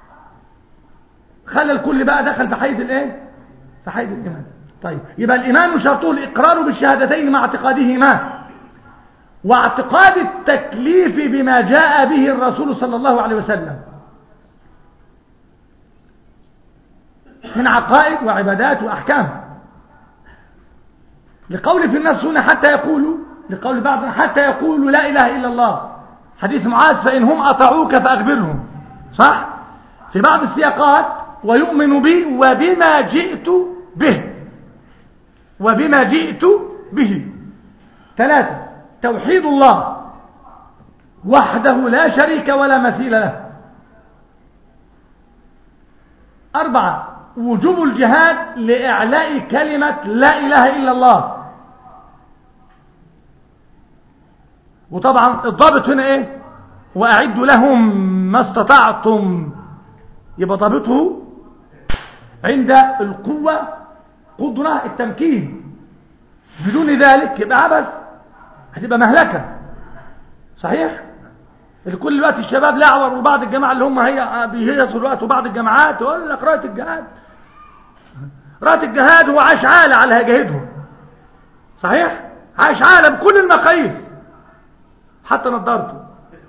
خلى الكل بقى دخل في حيز الايه؟ في حيز الإيمان. طيب، يبقى الإيمان شرطه الإقرار بالشهادتين مع اعتقادهما، واعتقاد التكليف بما جاء به الرسول صلى الله عليه وسلم من عقائد وعبادات وأحكام، لقول في النص هنا حتى يقولوا، لقول بعض حتى يقولوا لا إله إلا الله. حديث معاذ فإن هم أطاعوك فأخبرهم، صح؟ في بعض السياقات ويؤمن بي وبما جئت به، وبما جئت به. 3، توحيد الله وحده لا شريك ولا مثيل له. 4، وجوب الجهاد لإعلاء كلمة لا إله إلا الله. وطبعا الضابط هنا ايه؟ وأعدوا لهم ما استطعتم. يبقى ضابطه عند القوة قدرة التمكين، بدون ذلك يبقى عبث، هتبقى مهلكة. صحيح؟ الكل الوقت الشباب لعور، وبعض الجماعة اللي هم هي بيهيصوا الوقت، وبعض الجماعات يقول لك رأية الجهاد، رأية الجهاد هو عاش عالة على هجاهدهم. صحيح؟ عاش عالة بكل المقاييس حتى نظارته.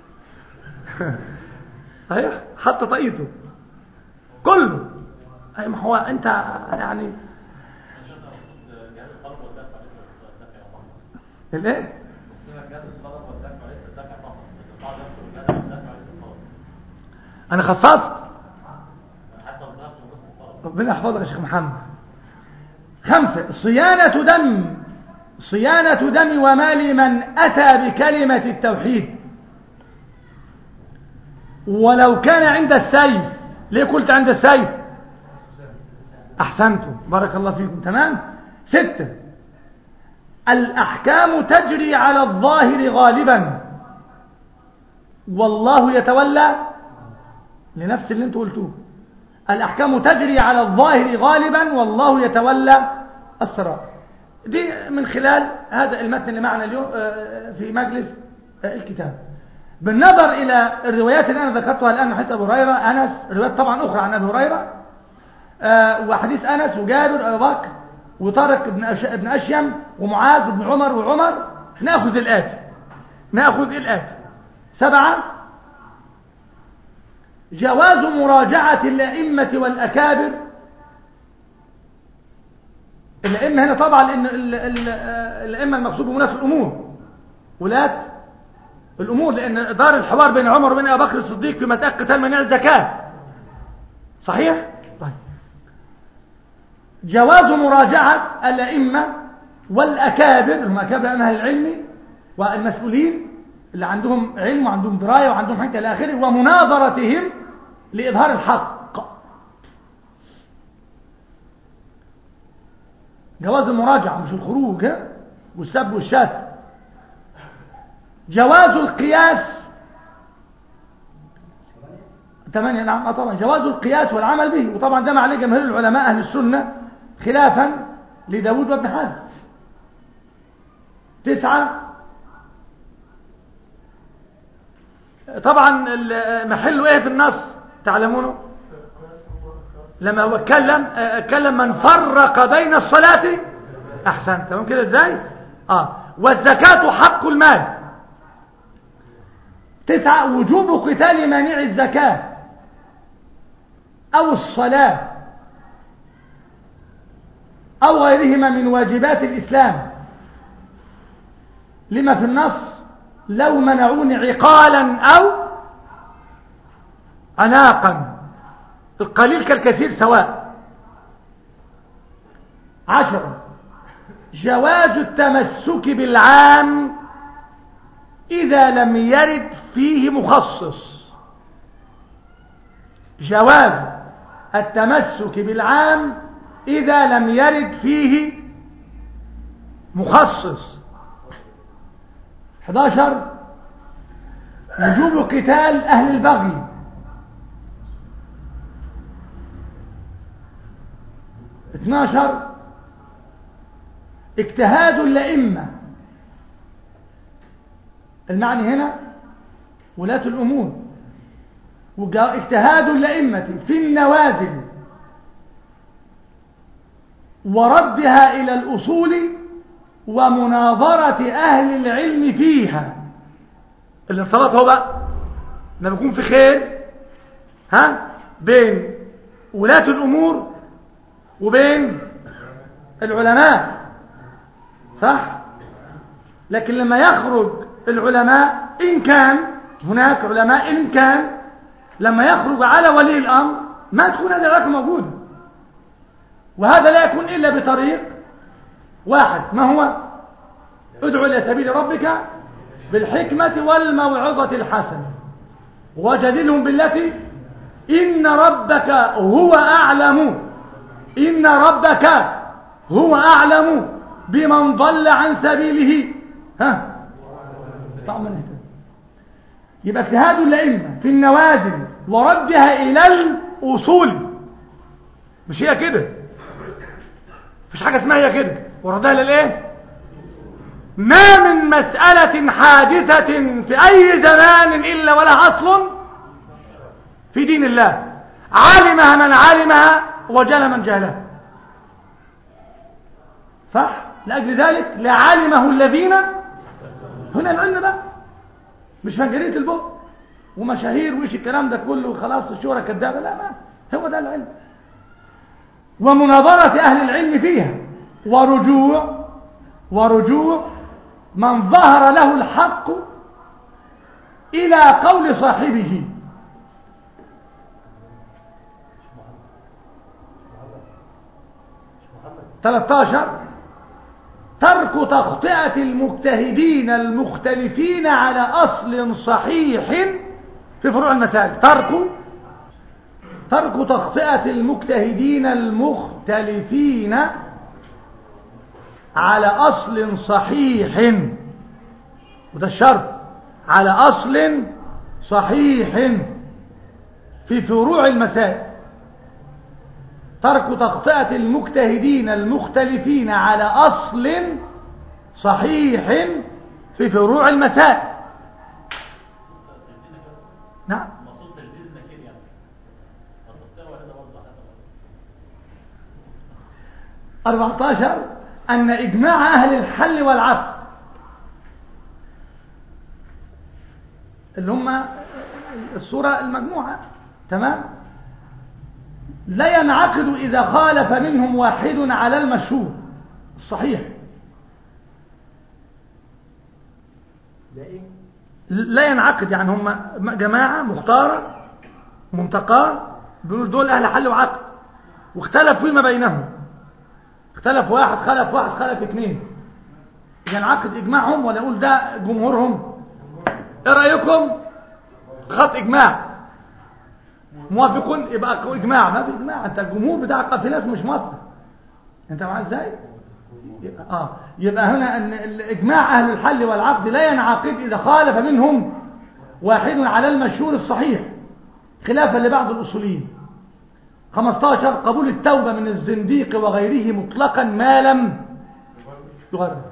صحيح؟ حتى طاقيته كله. أي ما هو أنت يعني الايه؟ انا خصصت. ربنا يحفظك يا شيخ محمد. 5، صيانة دم ومال من أتى بكلمة التوحيد ولو كان عند السيف. ليه قلت عند السيف؟ أحسنتم، بارك الله فيكم. تمام. 6، الأحكام تجري على الظاهر غالبا والله يتولى، لنفس اللي انتوا قلتوه. الأحكام تجري على الظاهر غالبا والله يتولى السرائر. دي من خلال هذا المتن اللي معنا اليوم في مجلس الكتاب. بالنظر إلى الروايات اللي أنا ذكرتها الآن من حديث أبو هريرة أنس، روايات طبعا أخرى عن أبي هريرة، وحديث أنس وجابر أبو بكر وطارق بن أشيم ومعاذ بن عمر وعمر، نأخذ الآتي 7. جواز مراجعة الأئمة والأكابر. الأئمة هنا طبعا لأن الأئمة المقصود بهم ولاة الأمور، لأن دار الحوار بين عمر وبين أبي بكر الصديق في مسألة قتال منع الزكاة، صحيح؟ طيب. جواز مراجعة الأئمة والأكابر، هم أكابر أهل العلم والمسؤولين اللي عندهم علم وعندهم دراية وعندهم حكمة إلى آخره، ومناظرتهم لإظهار الحق. جواز المراجعة مش الخروج والسب والشتم. جواز القياس 8. نعم طبعا جواز القياس والعمل به، وطبعا ده ما عليه جماهير العلماء أهل السنة خلافا لداود وابن حزم. 9. طبعا محله ايه في النص تعلمونه؟ لما هو اتكلم من فرق بين الصلاة. احسنت. تمام كده ازاي؟ والزكاة حق المال. 9. وجوب قتال مانع الزكاة او الصلاة او غيرهما من واجبات الاسلام، لما في النص لو منعوني عقالا او عناقا، القليل كالكثير سواء. 10. جواز التمسك بالعام إذا لم يرد فيه مخصص. جواز التمسك بالعام إذا لم يرد فيه مخصص. 11. وجوب قتال أهل البغي. 12. اجتهاد الأئمة، المعني هنا ولاة الأمور، اجتهاد الأئمة في النوازل وردها إلى الأصول ومناظرة أهل العلم فيها. الانصراف هو بقى لما يكون في خير بين ولاة الأمور وبين العلماء، صح؟ لكن لما يخرج العلماء، إن كان هناك علماء، إن كان لما يخرج على ولي الأمر ما تكون هذه العلاقة موجودة، وهذا لا يكون إلا بطريق واحد، ما هو؟ ادعو إلى سبيل ربك بالحكمة والموعظة الحسنة وجادلهم بالتي إن ربك هو أعلم، إن ربك هو أعلم بمن ضل عن سبيله. طبعا يبقى اجتهاد الأئمة في النوازل وردها إلى الأصول، مش هي كده، مفيش حاجة اسمها هي كده، وردها للإيه؟ ما من مسألة حادثة في أي زمان إلا ولها أصل في دين الله، علمها من علمها وجهل من جهلها، صح؟ لأجل ذلك لعلمه الذين، هنا العلم بقى مش فنجرية البؤ ومشاهير وإيش الكلام ده كله خلاص الشهرة كذابة، لا، ما هو ده العلم، ومناظرة أهل العلم فيها، ورجوع من ظهر له الحق إلى قول صاحبه. 13. ترك تخطئة المجتهدين المختلفين على أصل صحيح في فروع المسائل. ترك تخطئة المجتهدين المختلفين على أصل صحيح، وده الشرط، على أصل صحيح في فروع المسائل. ترك تخطئة المجتهدين المختلفين على أصل صحيح في فروع المسائل. نعم. المقصود تجديد النكير يعني التفسير وهذا برضه حسب 14 أن إجماع أهل الحل والعقد اللي هم الصورة المجموعة تمام لا ينعقد إذا خالف منهم واحد على المشهور الصحيح. لا ينعقد يعني هم جماعة مختارة منتقاه بيقولوا دول أهل حل وعقد واختلف فيما بينهم اختلف واحد خلف اثنين ينعقد إجماعهم ولا يقول ده جمهورهم؟ ايه رأيكم؟ خط إجماع موافقون يبقى إجماع ما في إجماع أنت الجمهور بتاع في ناس مش مصدر أنت معاه إزاي؟ يبقى هنا أن الإجماع أهل الحل والعقد لا ينعقد إذا خالف منهم واحد على المشهور الصحيح خلافا لبعض الأصوليين. 15 قبول التوبة من الزنديق وغيره مطلقا ما لم يغرر.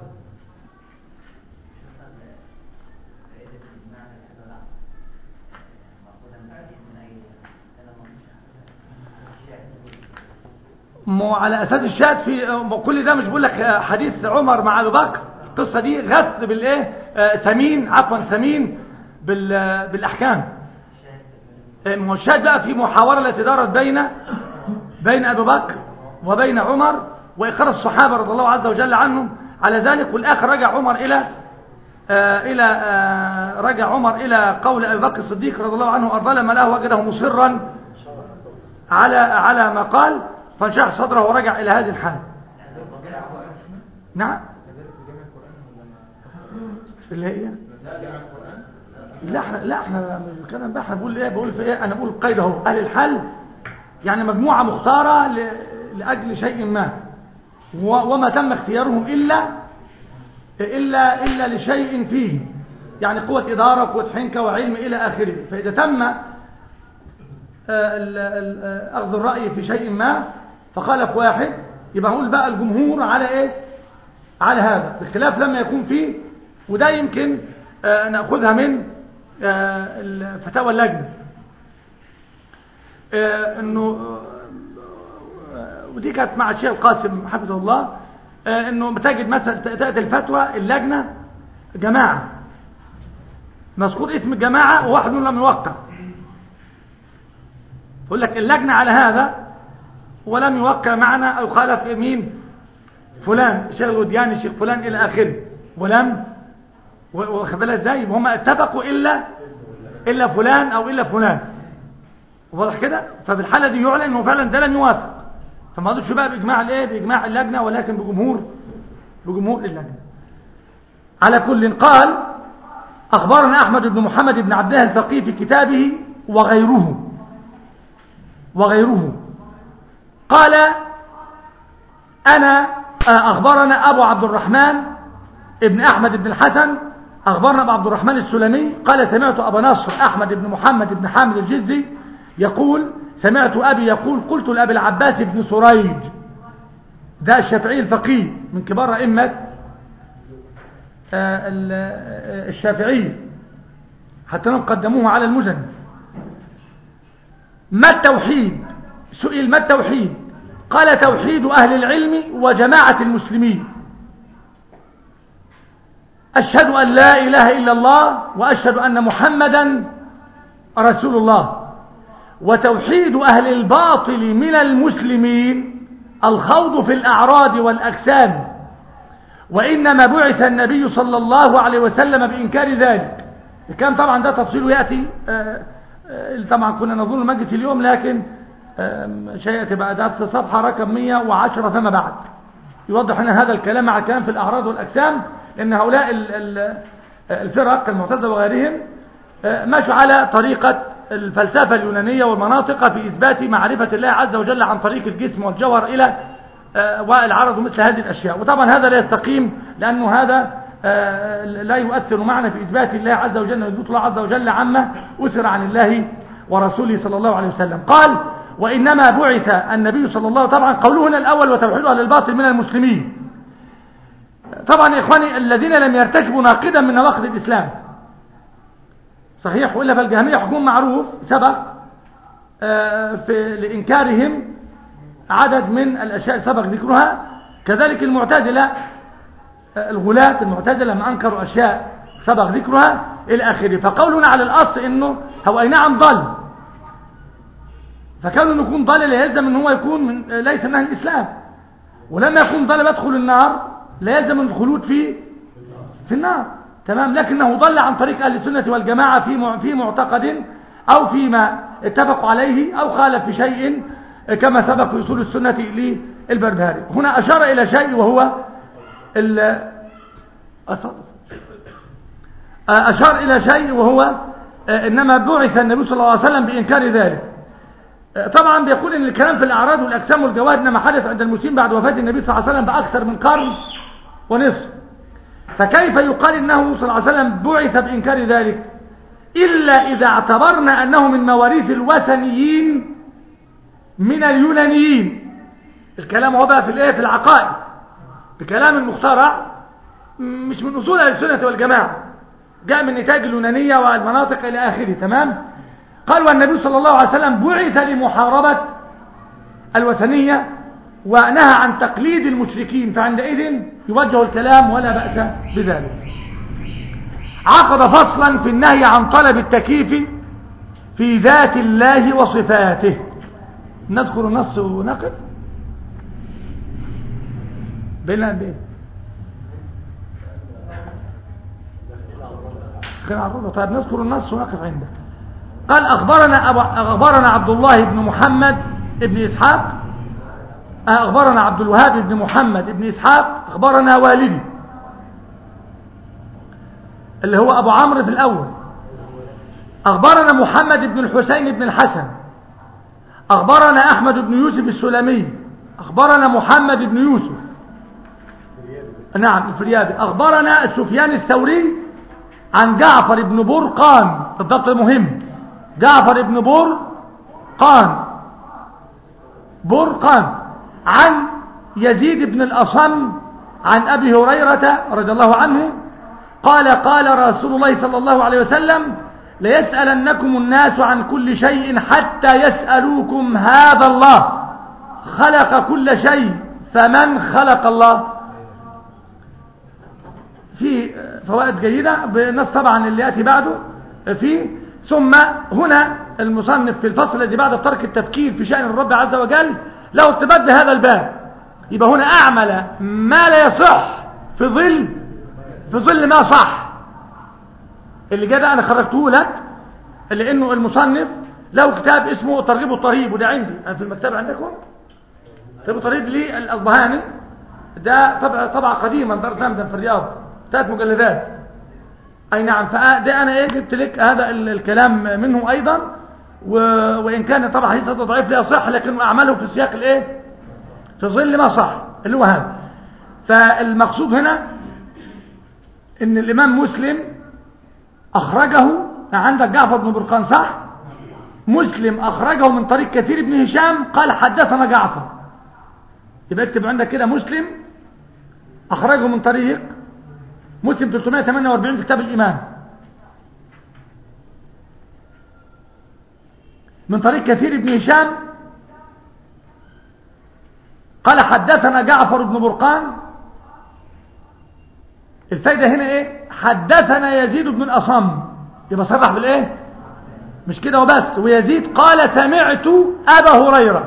مو على أساس الشاهد في كل ده مش بقول لك حديث عمر مع أبي بكر القصة دي غث بالإيه ثمين بالأحكام. مو الشاهد بقى في محاورة التي دارت بين أبي بكر وبين عمر وإقرار الصحابة رضي الله عز وجل عنهم على ذلك. والآخر رجع عمر إلى قول أبي بكر الصديق رضي الله عنه أرضى لما له وجده مصرا على ما قال فانشرح صدره ورجع إلى هذه الحال. نعم اللي هي لا احنا الكلام بقى بقول في ايه انا بقول قيد اهو اهل الحل يعني مجموعة مختارة لأجل شيء ما وما تم اختيارهم إلا لشيء فيه يعني قوة إدارة وقوة حنكة وعلم إلى آخره. فإذا تم أخذ الرأي في شيء ما فخالف واحد يبقى نقول بقى الجمهور على إيه على هذا بخلاف لما يكون فيه وده يمكن نأخذها من فتاوى اللجنة انه ودي كانت مع الشيخ القاسم حفظه الله انه بتجد مثلا تأتي الفتوى اللجنة جماعة مذكور اسم الجماعة وواحد منهم لم يوقع يقول لك اللجنة على هذا ولم يوقع معنا او خالف مين فلان الشيخ الودياني الشيخ فلان الى اخره ولم وخبالها ازاي هم اتفقوا الا فلان او الا فلان واضح كده. ففي الحالة دي يعلن انه فعلا ده لم يوافق فما قالوش بقى باجماع الايه باجماع اللجنة ولكن بجمهور اللجنة. على كل قال اخبرنا احمد بن محمد بن عبد الله الفقيه في كتابه وغيره قال انا اخبرنا ابو عبد الرحمن ابن احمد بن الحسن اخبرنا ابو عبد الرحمن السلمي قال سمعت ابا نصر احمد بن محمد بن حامد الجزي يقول سمعت أبي يقول قلت لأبي العباس بن سريج ده الشافعي الفقيه من كبار أئمة الشافعي حتى قدموه على المزني ما التوحيد سئل ما التوحيد قال توحيد أهل العلم وجماعة المسلمين أشهد أن لا إله إلا الله وأشهد أن محمدا رسول الله. وتوحيد أهل الباطل من المسلمين الخوض في الأعراض والأجسام وإنما بعث النبي صلى الله عليه وسلم بإنكار ذلك. كان طبعا ده تفصيله يأتي طبعا كنا نظن المجلس اليوم لكن شيء يأتي بعد في صفحة رقم 110 فما بعد يوضح لنا هذا الكلام مع الكلام في الأعراض والأجسام لأن هؤلاء الفرق المعتزلة وغيرهم مشوا على طريقة الفلسفة اليونانية والمناطق في إثبات معرفة الله عز وجل عن طريق الجسم والجوهر إلى والعرض مثل هذه الأشياء. وطبعا هذا لا يستقيم لأنه هذا لا يؤثر معنا في إثبات الله عز وجل ويثبت الله عز وجل عما أثر عن الله ورسوله صلى الله عليه وسلم. قال وإنما بعث النبي صلى الله عليه وسلم طبعا قوله هنا الأول وتوحيد أهل الباطل من المسلمين. طبعا يا إخواني الذين لم يرتكبوا ناقدا من نواقض الإسلام صحيح، وإلا فالجهمية حكم معروف سبق في لإنكارهم عدد من الأشياء سبق ذكرها. كذلك المعتزلة الغلاة المعتزلة لما أنكروا أشياء سبق ذكرها إلى آخره. فقولنا على الأصل إنه هو أي نعم ضل، فكانوا إنه يكون ضل لا يلزم إن هو يكون من ليس من أهل الإسلام، ولما يكون ضل يدخل النار لا يلزم الخلود في النار، تمام. لكنه ضل عن طريق أهل السنة والجماعة في معتقد أو فيما اتفقوا عليه، أو خالف في شيء كما سبق في أصول السنة للبربهاري. هنا أشار إلى شيء وهو أشار إلى شيء وهو إنما بعث النبي صلى الله عليه وسلم بإنكار ذلك. طبعا بيقول إن الكلام في الأعراض والأجسام والجواد إنما حدث عند المسلمين بعد وفاة النبي صلى الله عليه وسلم بأكثر من قرن ونصف، فكيف يقال إنه صلى الله عليه وسلم بعث بإنكار ذلك إلا إذا اعتبرنا أنه من مواريث الوثنيين من اليونانيين. الكلام هو بقى في العقائد بكلام المخترع، مش من أصول السنة والجماعة، جاء من نتاج اليونانية والمناطق إلى آخره، تمام. قال والنبي صلى الله عليه وسلم بعث لمحاربة الوثنية ونهى عن تقليد المشركين، فعندئذ يوجه الكلام ولا بأس بذلك. عقد فصلا في النهي عن طلب التكييف في ذات الله وصفاته. نذكر النص ونقف بين طيب نذكر النص ونقف عنده. قال أخبرنا عبد الله بن محمد بن إسحاق، أخبرنا عبد الوهاب بن محمد بن إسحاق، أخبرنا والدي اللي هو أبو عمرو في الأول، أخبرنا محمد بن الحسين بن الحسن، أخبرنا أحمد بن يوسف السلمي، أخبرنا محمد بن يوسف نعم الفريابي، أخبرنا سفيان الثوري عن جعفر بن برقان، الضبط مهم، جعفر بن برقان عن يزيد بن الأصم عن أبي هريرة رضي الله عنه قال قال رسول الله صلى الله عليه وسلم ليسألنكم الناس عن كل شيء حتى يسألوكم هذا الله خلق كل شيء فمن خلق الله. في فوائد جيدة بالنص طبعا اللي يأتي بعده فيه. ثم هنا المصنف في الفصل الذي بعد ترك التفكير في شأن الرب عز وجل لو ارتبط هذا الباب، يبقى هنا أعمل ما لا يصح في ظل ما صح. اللي جاء ده أنا خرجته لك لأنه المصنف له كتاب اسمه ترغيب الطريب، وده عندي في المكتبة عندكم، ترغيب الطريب للأصبهاني، ده طبعة قديمة دار زمزم في الرياض 3 مجلدات. أي نعم، فده أنا جبت لك هذا الكلام منه أيضا، وإن كان طبعا حديث ضعيف لا يصح، لكن أعمله في سياق في ظل ما صح اللي هو هذا. فالمقصود هنا إن الإمام مسلم أخرجه، عندك جعفر بن برقان صح؟ مسلم أخرجه من طريق كثير بن هشام قال حدثنا جعفر، يبقى اكتب عندك كده مسلم أخرجه من طريق مسلم 348 في كتاب الإمام من طريق كثير بن هشام قال حدثنا جعفر بن برقان. الفايدة هنا ايه؟ حدثنا يزيد بن الأصم، يبقى صرح بالايه؟ مش كده وبس، ويزيد قال سمعت أبا هريرة،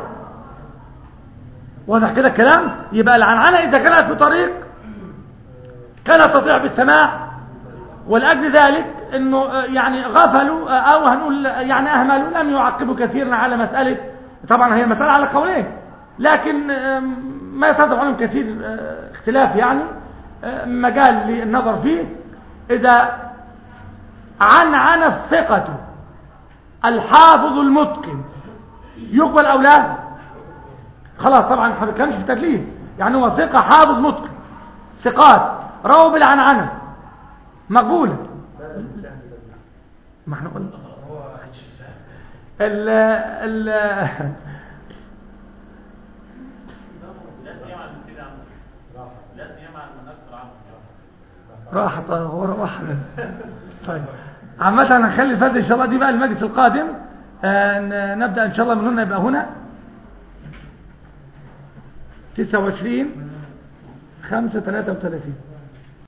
واضح كده الكلام. يبقى العنعنة إذا كانت في طريق كانت تطيع بالسماع، ولأجل ذلك انه يعني غفلوا او هنقول يعني اهملوا، لم يعقبوا كثيرا على مسألة. طبعا هي مسألة على قولين، لكن ما يتضح عنهم كثير اختلاف، يعني مجال للنظر فيه. اذا عنعن الثقة الحافظ المتقن يقبل او لا؟ خلاص طبعا ما بنتكلمش في تدليس، يعني هو ثقة حافظ متقن، ثقات رووا بالعنعنة مقبولة. ما احنا قلنا راحت هو راح. طيب عامة هنخلي الفرد ان شاء الله دي بقى المجلس القادم. نبدأ ان شاء الله من هنا، يبقى هنا 29/5/33.